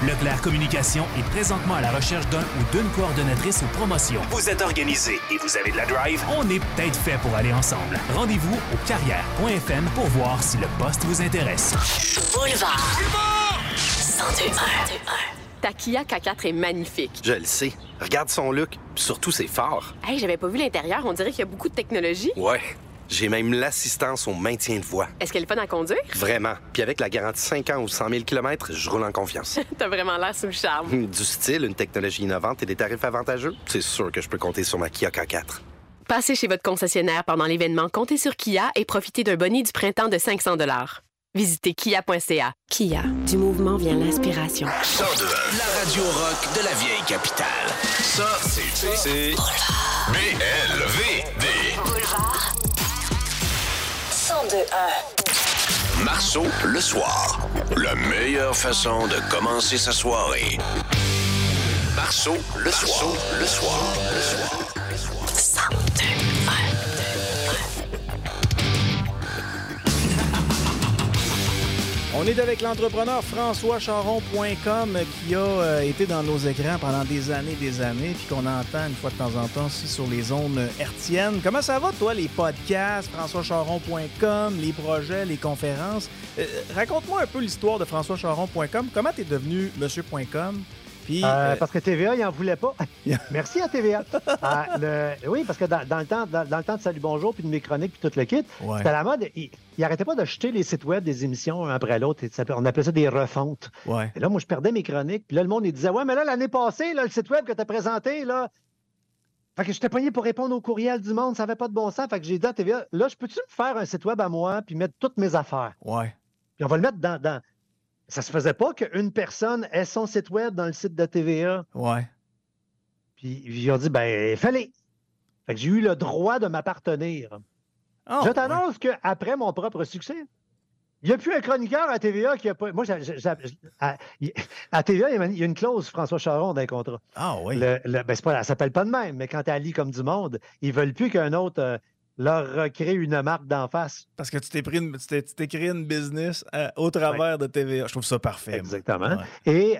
Speaker 19: Leclerc Communication est présentement à la recherche d'un ou d'une coordonnatrice aux promotions.
Speaker 21: Vous êtes organisé et vous avez de la drive?
Speaker 19: On est peut-être fait pour aller ensemble. Rendez-vous au carrière.fm pour voir si le poste vous intéresse.
Speaker 22: Boulevard. 102.1. Ta Kia K4 est magnifique.
Speaker 23: Je le sais. Regarde son look. Puis surtout, c'est fort.
Speaker 22: Hey, j'avais pas vu l'intérieur. On dirait qu'il y a beaucoup de technologie.
Speaker 23: Ouais. J'ai même l'assistance au maintien de voie.
Speaker 22: Est-ce qu'elle est fun à conduire?
Speaker 23: Vraiment. Puis avec la garantie 5 ans ou 100 000 km, je roule en confiance.
Speaker 22: T'as vraiment l'air sous le charme.
Speaker 23: Du style, une technologie innovante et des tarifs avantageux. C'est sûr que je peux compter sur ma Kia K4.
Speaker 22: Passez chez votre concessionnaire pendant l'événement Comptez sur Kia et profitez d'un bonus du printemps de 500 $. Visitez kia.ca. Kia, du mouvement vient l'inspiration.
Speaker 3: 102, la radio rock de la vieille capitale. Ça, c'est BLVD.
Speaker 22: Boulevard. 102.1.
Speaker 3: Marceau, le soir. La meilleure façon de commencer sa soirée. Marceau, le soir. Le soir.
Speaker 22: 102.1.
Speaker 6: On est avec l'entrepreneur FrançoisCharron.com qui a été dans nos écrans pendant des années, puis qu'on entend une fois de temps en temps aussi sur les ondes hertziennes. Comment ça va, toi, les podcasts, FrançoisCharron.com, les projets, les conférences? Raconte-moi un peu l'histoire de FrançoisCharron.com. Comment t'es devenu Monsieur.com? Puis,
Speaker 7: parce que TVA, il n'en voulait pas. Merci à TVA. Oui, parce que dans le temps de Salut Bonjour, puis de mes chroniques, puis tout le kit, c'était la mode. Il n'arrêtait pas de jeter les sites web des émissions un après l'autre. On appelait ça des refontes.
Speaker 6: Ouais.
Speaker 7: Et là, moi, je perdais mes chroniques. Puis là, le monde, il disait, ouais, mais là, l'année passée, là, le site web que tu as présenté, là... Fait que j'étais pogné pour répondre aux courriels du monde. Ça n'avait pas de bon sens. Fait que j'ai dit à TVA, là, peux-tu me faire un site web à moi, puis mettre toutes mes affaires?
Speaker 6: Ouais.
Speaker 7: Puis on va le mettre dans... Ça se faisait pas qu'une personne ait son site web dans le site de TVA.
Speaker 6: Ouais.
Speaker 7: Puis ils ont dit, ben, fallait. Fait que j'ai eu le droit de m'appartenir.
Speaker 6: Oh,
Speaker 7: je t'annonce qu'après mon propre succès, il n'y a plus un chroniqueur à TVA qui a pas. Moi, à TVA, il y a une clause François Charron dans les contrats.
Speaker 6: Ah oui.
Speaker 7: Ben, c'est pas, elle s'appelle pas de même, mais quand tu lis comme du monde, ils veulent plus qu'un autre. Leur recrée une marque d'en face.
Speaker 6: Parce que tu t'es créé une business au travers de TVA. Je trouve ça parfait.
Speaker 7: Exactement.
Speaker 6: Ouais.
Speaker 7: Et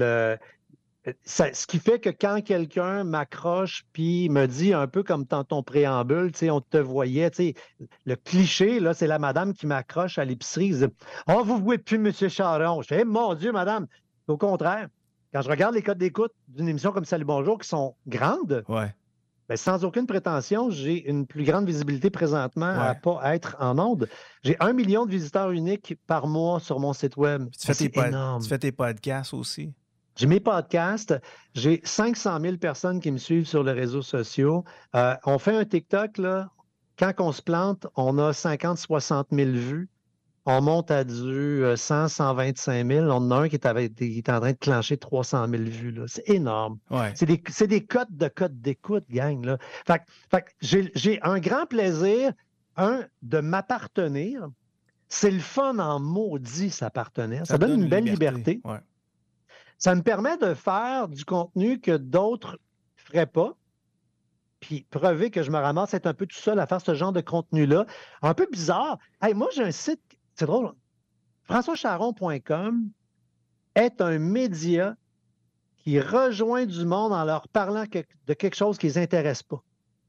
Speaker 7: ce qui fait que quand quelqu'un m'accroche puis me dit un peu comme dans ton préambule, on te voyait, le cliché, là, c'est la madame qui m'accroche à l'épicerie. Elle dit, oh, vous ne voyez plus M. Charron. Je fais, mon Dieu, madame. Au contraire, quand je regarde les codes d'écoute d'une émission comme Salut Bonjour qui sont grandes, ben, sans aucune prétention, j'ai une plus grande visibilité présentement à ne pas être en onde. J'ai 1 million de visiteurs uniques par mois sur mon site web. C'est énorme.
Speaker 6: Tu fais tes podcasts aussi?
Speaker 7: J'ai mes podcasts. J'ai 500 000 personnes qui me suivent sur les réseaux sociaux. On fait un TikTok, là. Quand on se plante, on a 50-60 000 vues. On monte à du 100-125 000. On en a un qui est en train de clencher 300 000 vues. Là. C'est énorme.
Speaker 6: Ouais.
Speaker 7: C'est des codes d'écoute, gang. Là. Fait que j'ai un grand plaisir, de m'appartenir. C'est le fun en maudit, s'appartenir. Ça donne une belle liberté.
Speaker 6: Ouais.
Speaker 7: Ça me permet de faire du contenu que d'autres ne feraient pas. Puis prouver que je me ramasse être un peu tout seul à faire ce genre de contenu-là. Un peu bizarre. Hey, moi, j'ai un site... C'est drôle. FrançoisCharron.com est un média qui rejoint du monde en leur parlant de quelque chose qui ne les intéresse pas.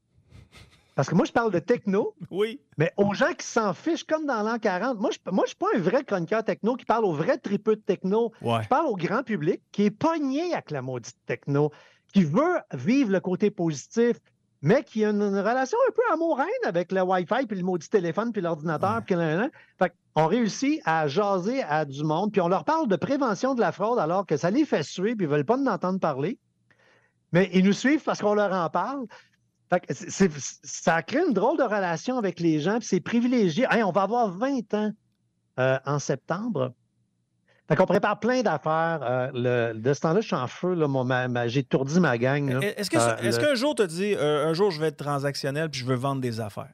Speaker 7: Parce que moi, je parle de techno,
Speaker 6: oui,
Speaker 7: mais aux gens qui s'en fichent, comme dans l'an 40. Moi, je ne suis pas un vrai chroniqueur techno qui parle aux vrais tripeux de techno.
Speaker 6: Ouais.
Speaker 7: Je parle au grand public qui est pogné avec la maudite techno, qui veut vivre le côté positif, mais qui a une relation un peu amoureuse avec le Wi-Fi, puis le maudit téléphone, puis l'ordinateur. Puis fait qu'on réussit à jaser à du monde, puis on leur parle de prévention de la fraude alors que ça les fait suer, puis ils ne veulent pas nous entendre parler. Mais ils nous suivent parce qu'on leur en parle. Fait que ça crée une drôle de relation avec les gens, puis c'est privilégié. Hey, on va avoir 20 ans en septembre. Fait qu'on prépare plein d'affaires. De ce temps-là, je suis en feu. Là, j'ai tourdi ma gang. Là.
Speaker 6: Est-ce qu'un jour, tu te dis, un jour, je vais être transactionnel puis je veux vendre des affaires?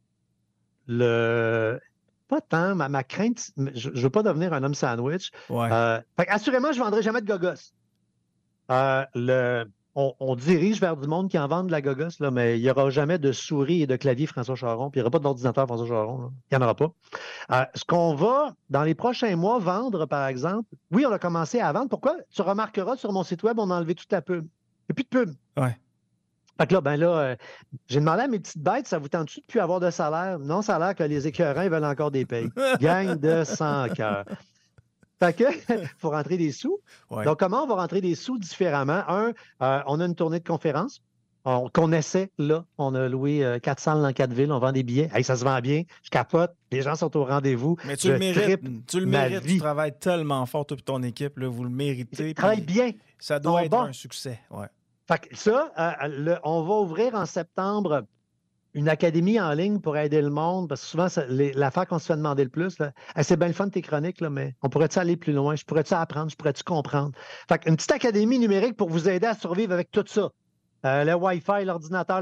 Speaker 7: Pas tant. Ma crainte, je ne veux pas devenir un homme sandwich.
Speaker 6: Ouais.
Speaker 7: Fait assurément, je ne vendrai jamais de gogos. on dirige vers du monde qui en vend de la gogosse, là, mais il n'y aura jamais de souris et de clavier François Charon, puis il n'y aura pas d'ordinateur François Charon. Là. Il n'y en aura pas. Ce qu'on va, dans les prochains mois, vendre, par exemple, oui, on a commencé à vendre. Pourquoi? Tu remarqueras, sur mon site web, on a enlevé toute la pub. Il n'y a plus de pub.
Speaker 6: Ouais.
Speaker 7: Fait que là, j'ai demandé à mes petites bêtes, ça vous tente-tu de plus avoir de salaire? Non, ça a l'air que les écœurants veulent encore des payes. Gang de 100 cœurs. Fait que, il faut rentrer des sous.
Speaker 6: Ouais.
Speaker 7: Donc, comment on va rentrer des sous différemment? On a une tournée de conférences qu'on essaie, là. On a loué 4 salles dans 4 villes. On vend des billets. Hey, ça se vend bien. Je capote. Les gens sont au rendez-vous.
Speaker 6: Mais tu le mérites. Tu le mérites. Tu travailles tellement fort, toi et ton équipe. Là, vous le méritez.
Speaker 7: Travaille bien.
Speaker 6: Ça doit être un succès. Ouais.
Speaker 7: Fait que ça, on va ouvrir en septembre une académie en ligne pour aider le monde, parce que souvent, l'affaire qu'on se fait demander le plus, là, c'est bien le fun tes chroniques, là, mais on pourrait-tu aller plus loin? Je pourrais-tu apprendre? Je pourrais-tu comprendre? Fait qu'une petite académie numérique pour vous aider à survivre avec tout ça. Le Wi-Fi, l'ordinateur,